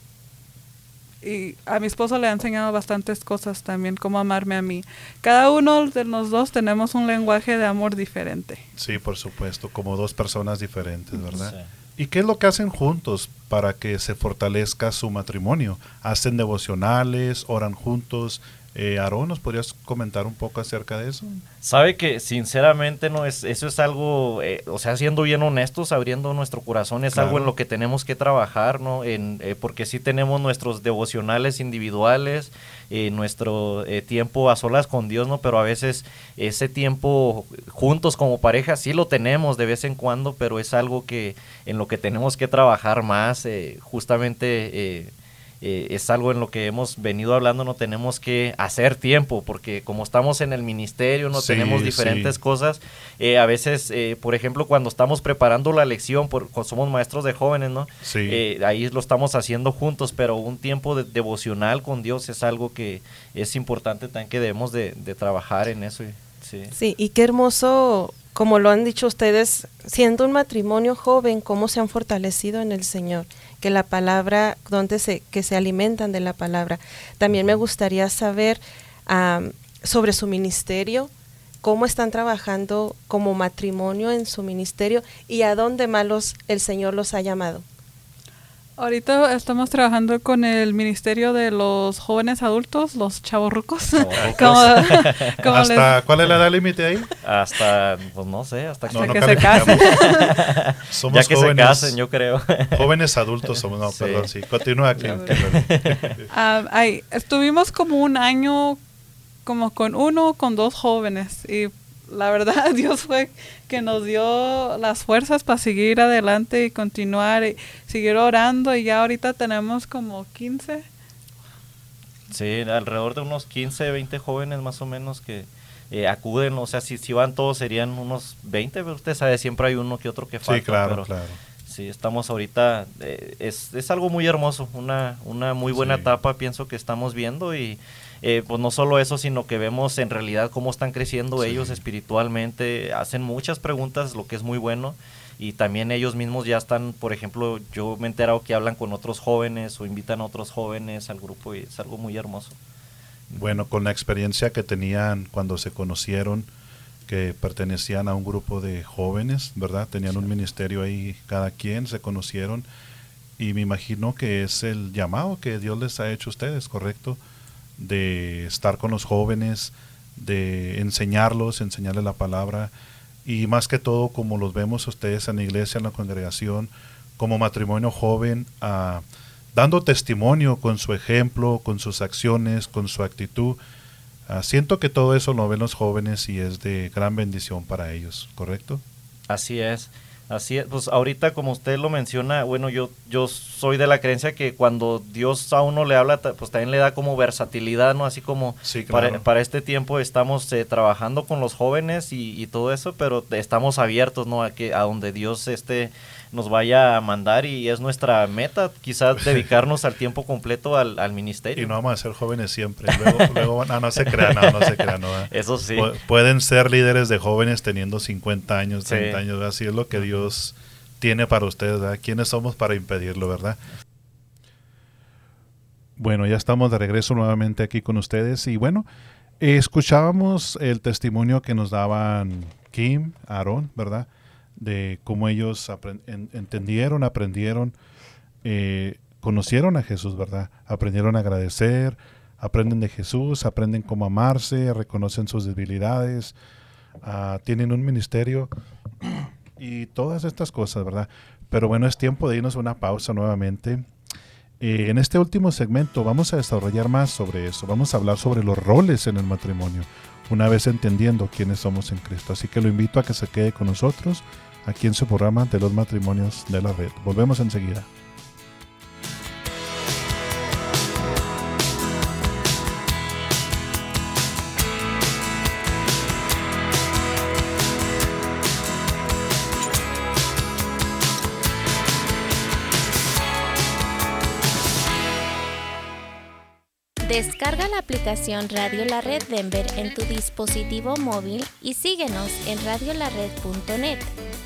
le ha enseñado bastantes cosas también, cómo amarme a mí. Cada uno de los dos tenemos un lenguaje de amor diferente. Sí, por supuesto, como dos personas diferentes, ¿verdad? Sí. ¿Y qué es lo que hacen juntos para que se fortalezca su matrimonio? ¿Hacen devocionales? ¿Oran juntos? Aarón, ¿nos podrías comentar un poco acerca de eso? Sabe que sinceramente eso es algo, siendo bien honestos, abriendo nuestro corazón, es algo en lo que tenemos que trabajar, ¿no? Porque sí tenemos nuestros devocionales individuales, nuestro tiempo a solas con Dios, ¿no? Pero a veces ese tiempo juntos como pareja sí lo tenemos de vez en cuando, pero es algo en lo que tenemos que trabajar más, justamente. Es algo en lo que hemos venido hablando, no tenemos que hacer tiempo, porque como estamos en el ministerio, no tenemos diferentes cosas, a veces, por ejemplo, cuando estamos preparando la lección, somos maestros de jóvenes, ¿no? Ahí lo estamos haciendo juntos, pero un tiempo devocional con Dios es algo que es importante también, que debemos de trabajar en eso. Sí, y qué hermoso, como lo han dicho ustedes, siendo un matrimonio joven, cómo se han fortalecido en el Señor, que la palabra, que se alimentan de la palabra. También me gustaría saber sobre su ministerio, cómo están trabajando como matrimonio en su ministerio y a dónde más el Señor los ha llamado. Ahorita estamos trabajando con el ministerio de los jóvenes adultos, los chavorrucos. ¿Cuál es la edad límite ahí? Hasta, pues no sé, hasta que se casen. Somos ya que jóvenes, se casen, yo creo. Jóvenes adultos somos, perdón, sí. Continúa, Kim. Estuvimos como un año como con 2 jóvenes y la verdad Dios fue que nos dio las fuerzas para seguir adelante y continuar y seguir orando, y ya ahorita tenemos como 15. Sí, alrededor de unos 15, 20 jóvenes más o menos que acuden, o sea, si van todos serían unos 20, pero usted sabe, siempre hay uno que otro que falta. Sí, claro. Sí, estamos ahorita, es algo muy hermoso, una muy buena etapa pienso que estamos viendo, y pues no solo eso, sino que vemos en realidad cómo están creciendo ellos espiritualmente, hacen muchas preguntas, lo que es muy bueno, y también ellos mismos ya están, por ejemplo, yo me he enterado que hablan con otros jóvenes o invitan a otros jóvenes al grupo, y es algo muy hermoso. Bueno, con la experiencia que tenían cuando se conocieron, que pertenecían a un grupo de jóvenes, ¿verdad? Tenían un ministerio ahí, cada quien, se conocieron, y me imagino que es el llamado que Dios les ha hecho a ustedes, ¿correcto? De estar con los jóvenes, de enseñarles la palabra, y más que todo, como los vemos ustedes en la iglesia, en la congregación, como matrimonio joven, dando testimonio con su ejemplo, con sus acciones, con su actitud. Siento que todo eso lo ven los jóvenes y es de gran bendición para ellos, ¿correcto? Así es. Pues ahorita, como usted lo menciona, bueno, yo soy de la creencia que cuando Dios a uno le habla, pues también le da como versatilidad, ¿no? Así como sí, claro. para este tiempo estamos trabajando con los jóvenes y todo eso, pero estamos abiertos, ¿no? A donde Dios nos vaya a mandar, y es nuestra meta, quizás dedicarnos al tiempo completo al ministerio. Y no vamos a ser jóvenes siempre. Luego no se crean, no. Eso sí. Pueden ser líderes de jóvenes teniendo 50 años, 30 años, así es lo que Dios tiene para ustedes, ¿verdad? ¿Quiénes somos para impedirlo, verdad? Bueno, ya estamos de regreso nuevamente aquí con ustedes, y bueno, escuchábamos el testimonio que nos daban Kim, Aarón, ¿verdad? De cómo ellos entendieron, aprendieron, conocieron a Jesús, ¿verdad? Aprendieron a agradecer, aprenden de Jesús, aprenden cómo amarse, reconocen sus debilidades, tienen un ministerio y todas estas cosas, ¿verdad? Pero bueno, es tiempo de irnos a una pausa nuevamente. En este último segmento vamos a desarrollar más sobre eso, vamos a hablar sobre los roles en el matrimonio, una vez entendiendo quiénes somos en Cristo. Así que lo invito a que se quede con nosotros aquí en su programa de los matrimonios de la red. Volvemos enseguida. Descarga la aplicación Radio La Red Denver en tu dispositivo móvil y síguenos en radiolared.net.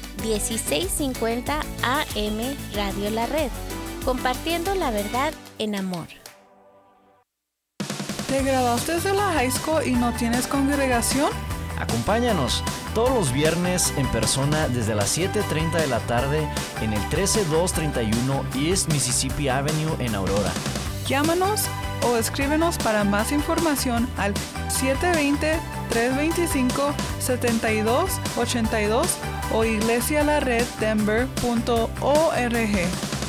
1650 AM Radio La Red, compartiendo la verdad en amor. ¿Te graduaste de la high school y no tienes congregación? Acompáñanos todos los viernes en persona desde las 7:30 de la tarde en el 13231 East Mississippi Avenue en Aurora. Llámanos o escríbenos para más información al 720-325-7282 o iglesialareddenver.org.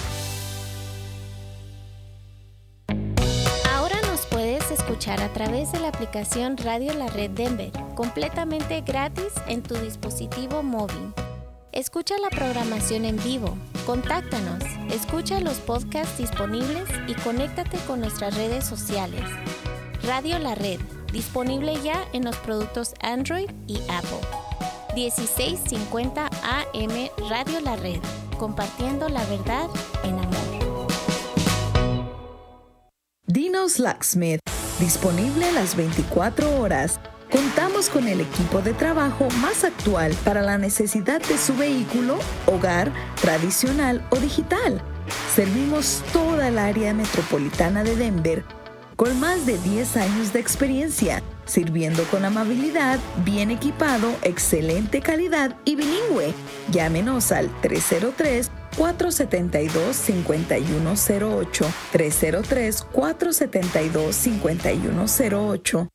Escuchar a través de la aplicación Radio La Red Denver, completamente gratis en tu dispositivo móvil. Escucha la programación en vivo, contáctanos, escucha los podcasts disponibles y conéctate con nuestras redes sociales. Radio La Red, disponible ya en los productos Android y Apple. 1650 AM Radio La Red, compartiendo la verdad en amor. Dino's Locksmith, disponible las 24 horas. Contamos con el equipo de trabajo más actual para la necesidad de su vehículo, hogar, tradicional o digital. Servimos toda el área metropolitana de Denver con más de 10 años de experiencia, sirviendo con amabilidad, bien equipado, excelente calidad y bilingüe. Llámenos al 303-472-5108, 303-472-5108.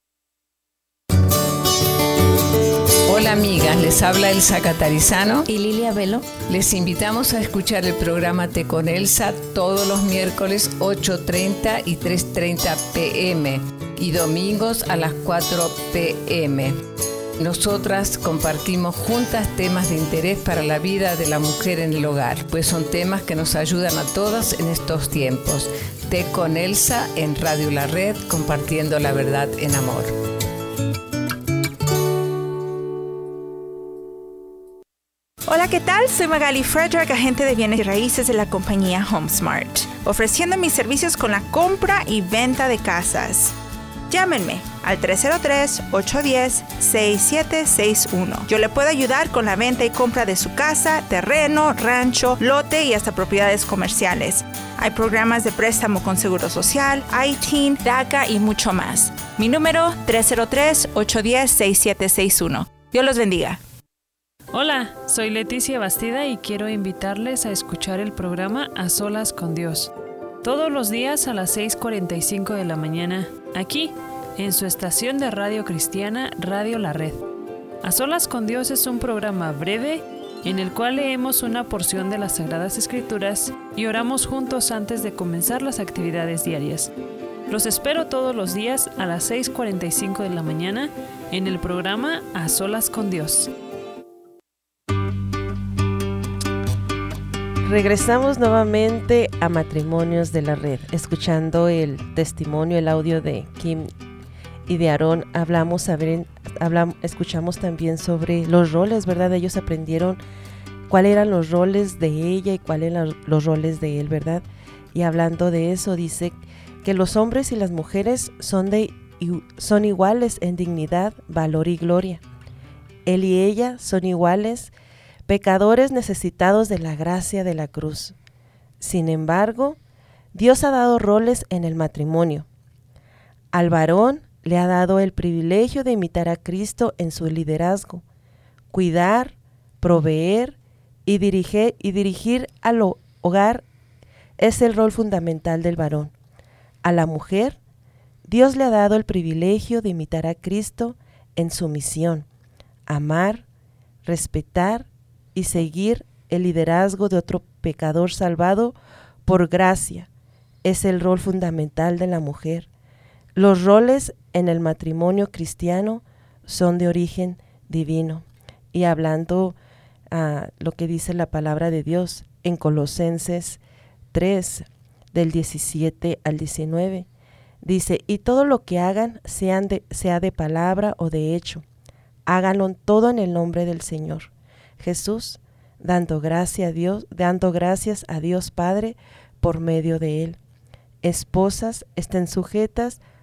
Hola amigas, les habla Elsa Catarizano y Lilia Velo. Les invitamos a escuchar el programa Té con Elsa todos los miércoles 8:30 y 3:30 p.m. y domingos a las 4 p.m. Nosotras compartimos juntas temas de interés para la vida de la mujer en el hogar, pues son temas que nos ayudan a todas en estos tiempos. Té con Elsa en Radio La Red, compartiendo la verdad en amor. Hola, ¿qué tal? Soy Magali Frederick, agente de bienes y raíces de la compañía HomeSmart, ofreciendo mis servicios con la compra y venta de casas. Llámenme al 303-810-6761. Yo le puedo ayudar con la venta y compra de su casa, terreno, rancho, lote y hasta propiedades comerciales. Hay programas de préstamo con Seguro Social, ITIN, DACA y mucho más. Mi número 303-810-6761. Dios los bendiga. Hola, soy Leticia Bastida y quiero invitarles a escuchar el programa A Solas con Dios. Todos los días a las 6:45 de la mañana, aquí, en su estación de radio cristiana, Radio La Red. A Solas con Dios es un programa breve en el cual leemos una porción de las Sagradas Escrituras y oramos juntos antes de comenzar las actividades diarias. Los espero todos los días a las 6:45 de la mañana en el programa A Solas con Dios. Regresamos nuevamente a Matrimonios de la Red, escuchando el testimonio, el audio de Kim y de Aarón. Escuchamos también sobre los roles, ¿verdad? Ellos aprendieron cuáles eran los roles de ella y cuáles eran los roles de él, ¿verdad? Y hablando de eso, dice que los hombres y las mujeres son iguales en dignidad, valor y gloria. Él y ella son iguales, pecadores necesitados de la gracia de la cruz. Sin embargo, Dios ha dado roles en el matrimonio. Al varón le ha dado el privilegio de imitar a Cristo en su liderazgo, cuidar, proveer y dirigir al hogar es el rol fundamental del varón. A la mujer, Dios le ha dado el privilegio de imitar a Cristo en su misión, amar, respetar y seguir el liderazgo de otro pecador salvado por gracia. Es el rol fundamental de la mujer. Los roles en el matrimonio cristiano son de origen divino. Y hablando lo que dice la palabra de Dios en Colosenses 3, del 17 al 19, dice: y todo lo que hagan, sea de palabra o de hecho, háganlo todo en el nombre del Señor Jesús, dando gracias a Dios Padre por medio de Él. Esposas, estén sujetas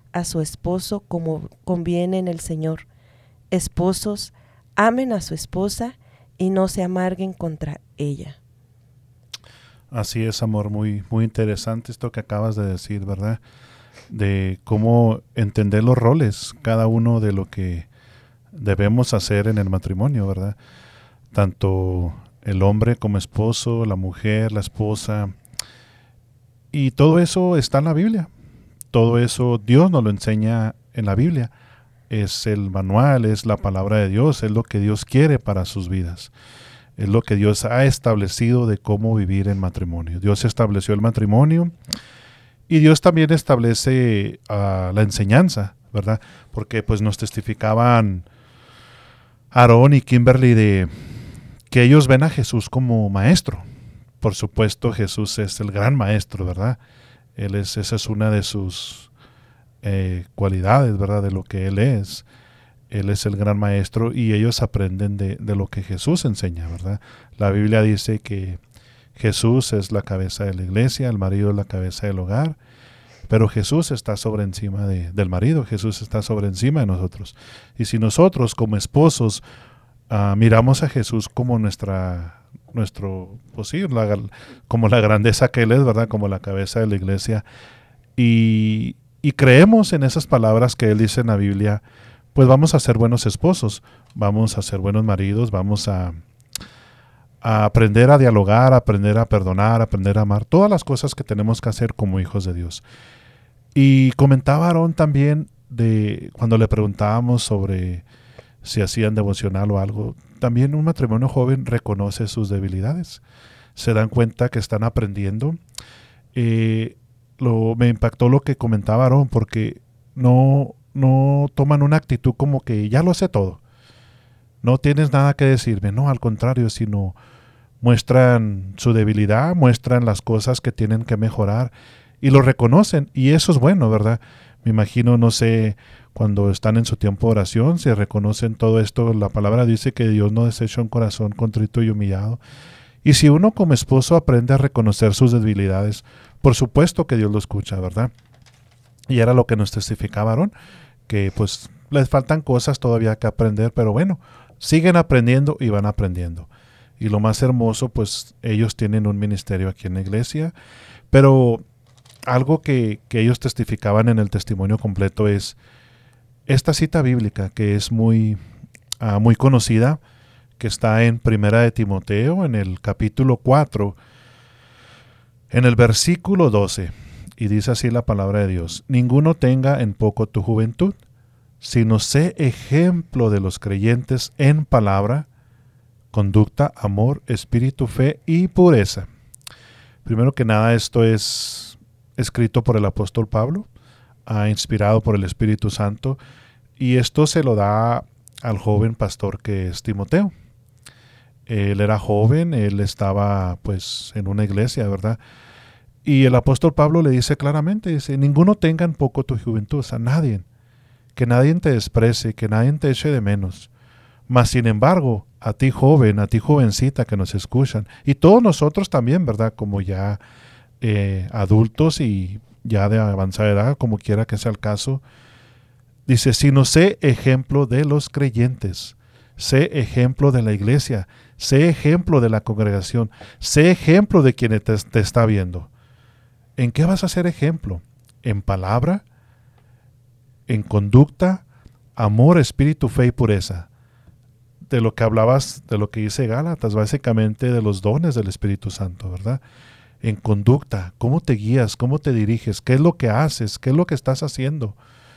a su esposo como conviene en el Señor. Esposos, amen a su esposa y no se amarguen contra ella. Así es, amor, muy, muy interesante esto que acabas de decir, ¿verdad? De cómo entender los roles, cada uno de lo que debemos hacer en el matrimonio, ¿verdad? Tanto el hombre como esposo, la mujer, la esposa, y todo eso está en la Biblia. Todo eso Dios nos lo enseña en la Biblia. Es el manual, es la palabra de Dios, es lo que Dios quiere para sus vidas. Es lo que Dios ha establecido de cómo vivir en matrimonio. Dios estableció el matrimonio y Dios también establece la enseñanza, ¿verdad? Porque pues nos testificaban Aarón y Kimberly de que ellos ven a Jesús como maestro. Por supuesto, Jesús es el gran maestro, ¿verdad? Esa es una de sus cualidades, ¿verdad? De lo que Él es. Él es el gran maestro y ellos aprenden de lo que Jesús enseña, ¿verdad? La Biblia dice que Jesús es la cabeza de la iglesia, el marido es la cabeza del hogar, pero Jesús está sobre encima del marido, Jesús está sobre encima de nosotros. Y si nosotros como esposos miramos a Jesús como como la grandeza que Él es, ¿verdad? Como la cabeza de la iglesia, y creemos en esas palabras que Él dice en la Biblia, pues vamos a ser buenos esposos, vamos a ser buenos maridos, vamos a aprender a dialogar, a aprender a perdonar, a aprender a amar, todas las cosas que tenemos que hacer como hijos de Dios. Y comentaba Aarón también de cuando le preguntábamos sobre si hacían devocional o algo, también un matrimonio joven reconoce sus debilidades, se dan cuenta que están aprendiendo. Me impactó lo que comentaba Aarón, porque no toman una actitud como que ya lo sé todo, no tienes nada que decirme, no, al contrario, sino muestran su debilidad, muestran las cosas que tienen que mejorar y lo reconocen, y eso es bueno, ¿verdad? Me imagino, no sé, cuando están en su tiempo de oración, se reconocen todo esto. La palabra dice que Dios no desecha un corazón contrito y humillado, y si uno como esposo aprende a reconocer sus debilidades, por supuesto que Dios lo escucha, ¿verdad? Y era lo que nos testificaba Aarón, que pues les faltan cosas todavía que aprender, pero bueno, siguen aprendiendo y van aprendiendo. Y lo más hermoso, pues ellos tienen un ministerio aquí en la iglesia, pero algo que ellos testificaban en el testimonio completo es esta cita bíblica que es muy conocida, que está en Primera de Timoteo, en el capítulo 4, en el versículo 12. Y dice así la palabra de Dios: ninguno tenga en poco tu juventud, sino sé ejemplo de los creyentes en palabra, conducta, amor, espíritu, fe y pureza. Primero que nada, esto es escrito por el apóstol Pablo, inspirado por el Espíritu Santo, y esto se lo da al joven pastor que es Timoteo. Él era joven, él estaba pues en una iglesia, ¿verdad? Y el apóstol Pablo le dice claramente, dice, ninguno tenga en poco tu juventud, o sea, nadie, que nadie te desprecie, que nadie te eche de menos. Mas sin embargo, a ti joven, a ti jovencita que nos escuchan, y todos nosotros también, ¿verdad? Como ya adultos y ya de avanzada edad, como quiera que sea el caso, dice, sino sé ejemplo de los creyentes, sé ejemplo de la iglesia, sé ejemplo de la congregación, sé ejemplo de quien te está viendo. ¿En qué vas a ser ejemplo? ¿En palabra? ¿En conducta? Amor, espíritu, fe y pureza. De lo que hablabas, de lo que dice Gálatas, básicamente de los dones del Espíritu Santo, ¿verdad? En conducta, cómo te guías, cómo te diriges, qué es lo que haces, qué es lo que estás haciendo.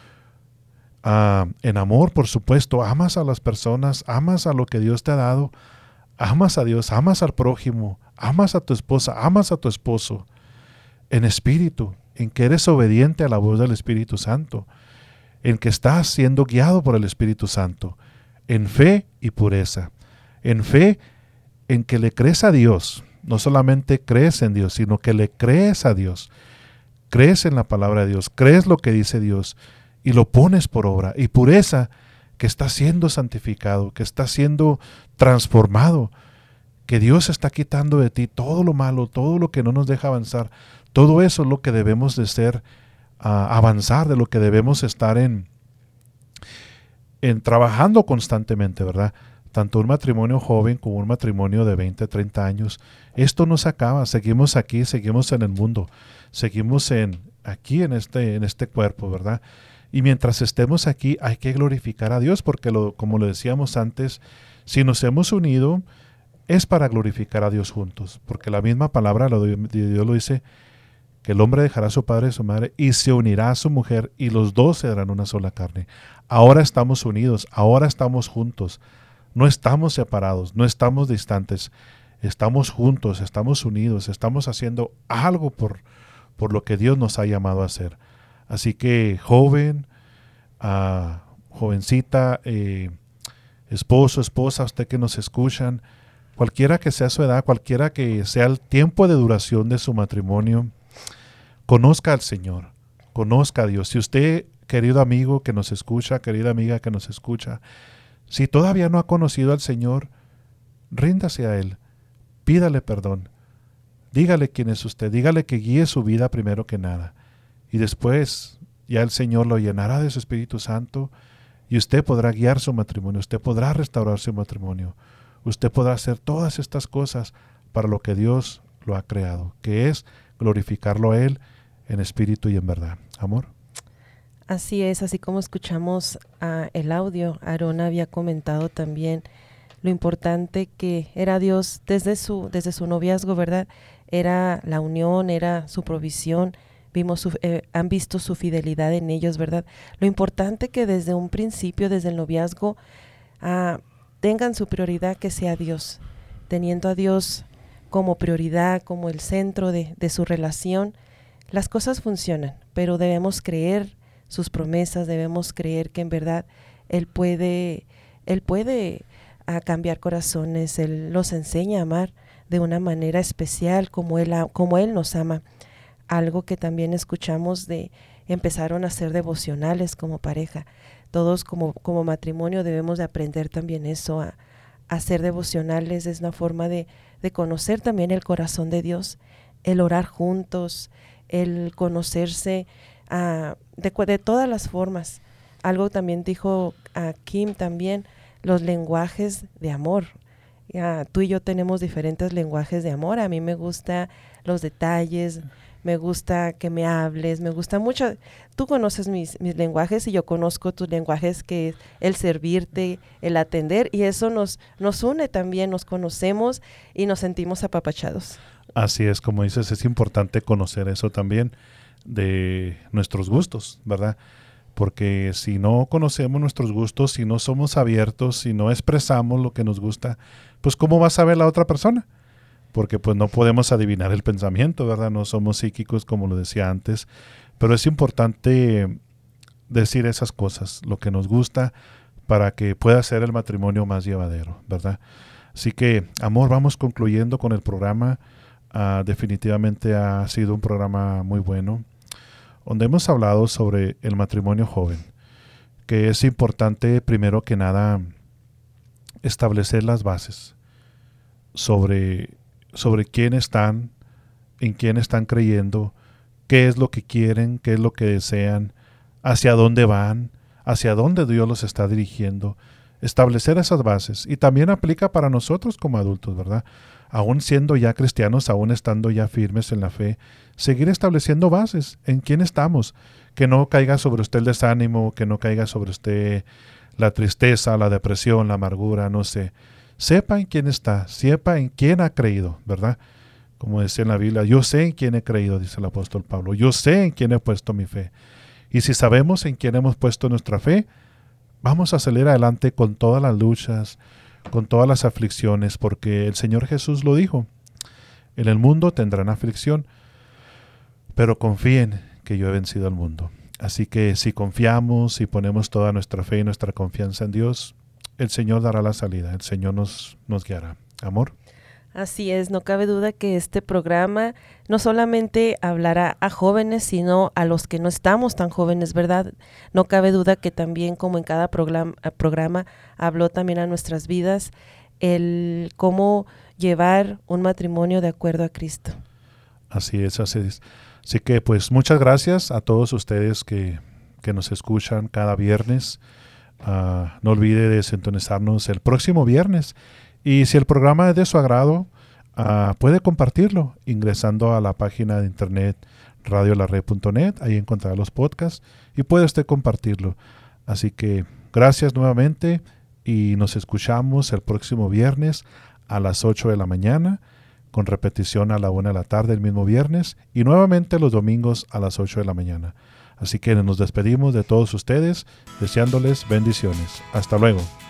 En amor, por supuesto, amas a las personas, amas a lo que Dios te ha dado, amas a Dios, amas al prójimo, amas a tu esposa, amas a tu esposo. En espíritu, en que eres obediente a la voz del Espíritu Santo, en que estás siendo guiado por el Espíritu Santo, en fe y pureza, en fe, en que le crees a Dios, no solamente crees en Dios, sino que le crees a Dios, crees en la palabra de Dios, crees lo que dice Dios y lo pones por obra, y pureza, que está siendo santificado, que está siendo transformado, que Dios está quitando de ti todo lo malo, todo lo que no nos deja avanzar. Todo eso es lo que debemos de ser avanzar, de lo que debemos estar en trabajando constantemente, ¿verdad? Tanto un matrimonio joven como un matrimonio de 20, 30 años. Esto no se acaba, seguimos aquí, seguimos en el mundo, seguimos aquí en este cuerpo, ¿verdad? Y mientras estemos aquí hay que glorificar a Dios, porque como lo decíamos antes, si nos hemos unido es para glorificar a Dios juntos, porque la misma palabra de Dios lo dice, que el hombre dejará a su padre y a su madre y se unirá a su mujer y los dos serán una sola carne. Ahora estamos unidos, ahora estamos juntos, no estamos separados, no estamos distantes, estamos juntos, estamos unidos, estamos haciendo algo por lo que Dios nos ha llamado a hacer. Así que joven, jovencita, esposo, esposa, usted que nos escuchan, cualquiera que sea su edad, cualquiera que sea el tiempo de duración de su matrimonio, conozca al Señor, conozca a Dios. Si usted, querido amigo que nos escucha, querida amiga que nos escucha, si todavía no ha conocido al Señor, ríndase a Él, pídale perdón, dígale quién es usted, dígale que guíe su vida primero que nada. Y después ya el Señor lo llenará de su Espíritu Santo y usted podrá guiar su matrimonio, usted podrá restaurar su matrimonio, usted podrá hacer todas estas cosas para lo que Dios lo ha creado, que es glorificarlo a Él en espíritu y en verdad. Amor. Así es, así como escuchamos el audio, Aarón había comentado también lo importante que era Dios desde su noviazgo, ¿verdad? Era la unión, era su provisión, han visto su fidelidad en ellos, ¿verdad? Lo importante que desde un principio, desde el noviazgo, tengan su prioridad que sea Dios, teniendo a Dios como prioridad, como el centro de su relación, las cosas funcionan, pero debemos creer sus promesas, debemos creer que en verdad Él puede cambiar corazones, Él los enseña a amar de una manera especial como Él nos ama. Algo que también escuchamos empezaron a hacer devocionales como pareja. Todos como matrimonio debemos de aprender también eso, a hacer devocionales. Es una forma de conocer también el corazón de Dios, el orar juntos, el conocerse de todas las formas. Algo también dijo Kim también, los lenguajes de amor. Tú y yo tenemos diferentes lenguajes de amor. A mí me gusta los detalles, me gusta que me hables, me gusta mucho. Tú conoces mis lenguajes y yo conozco tus lenguajes, que es el servirte, el atender, y eso nos une también, nos conocemos y nos sentimos apapachados. Así es, como dices, es importante conocer eso también de nuestros gustos, ¿verdad? Porque si no conocemos nuestros gustos, si no somos abiertos, si no expresamos lo que nos gusta, pues ¿cómo va a saber la otra persona? Porque pues no podemos adivinar el pensamiento, ¿verdad? No somos psíquicos, como lo decía antes, pero es importante decir esas cosas, lo que nos gusta, para que pueda ser el matrimonio más llevadero, ¿verdad? Así que, amor, vamos concluyendo con el programa. Definitivamente ha sido un programa muy bueno, donde hemos hablado sobre el matrimonio joven, que es importante primero que nada establecer las bases sobre quién están, en quién están creyendo, qué es lo que quieren, qué es lo que desean, hacia dónde van, hacia dónde Dios los está dirigiendo. Establecer esas bases. Y también aplica para nosotros como adultos, ¿verdad? Aún siendo ya cristianos, aún estando ya firmes en la fe, seguir estableciendo bases en quién estamos. Que no caiga sobre usted el desánimo, que no caiga sobre usted la tristeza, la depresión, la amargura, no sé. Sepa en quién está, sepa en quién ha creído, ¿verdad? Como decía en la Biblia, yo sé en quién he creído, dice el apóstol Pablo, yo sé en quién he puesto mi fe. Y si sabemos en quién hemos puesto nuestra fe, vamos a salir adelante con todas las luchas, con todas las aflicciones, porque el Señor Jesús lo dijo, en el mundo tendrán aflicción, pero confíen que yo he vencido al mundo. Así que si confiamos, si ponemos toda nuestra fe y nuestra confianza en Dios, el Señor dará la salida, el Señor nos guiará. Amor. Así es, no cabe duda que este programa no solamente hablará a jóvenes, sino a los que no estamos tan jóvenes, ¿verdad? No cabe duda que también, como en cada programa habló también a nuestras vidas, el cómo llevar un matrimonio de acuerdo a Cristo. Así es, así es. Así que pues muchas gracias a todos ustedes que nos escuchan cada viernes. No olvide de sintonizarnos el próximo viernes. Y si el programa es de su agrado, puede compartirlo ingresando a la página de internet radiolared.net. Ahí encontrará los podcasts y puede usted compartirlo. Así que gracias nuevamente y nos escuchamos el próximo viernes a las 8 de la mañana, con repetición a la 1 de la tarde el mismo viernes y nuevamente los domingos a las 8 de la mañana. Así que nos despedimos de todos ustedes deseándoles bendiciones. Hasta luego.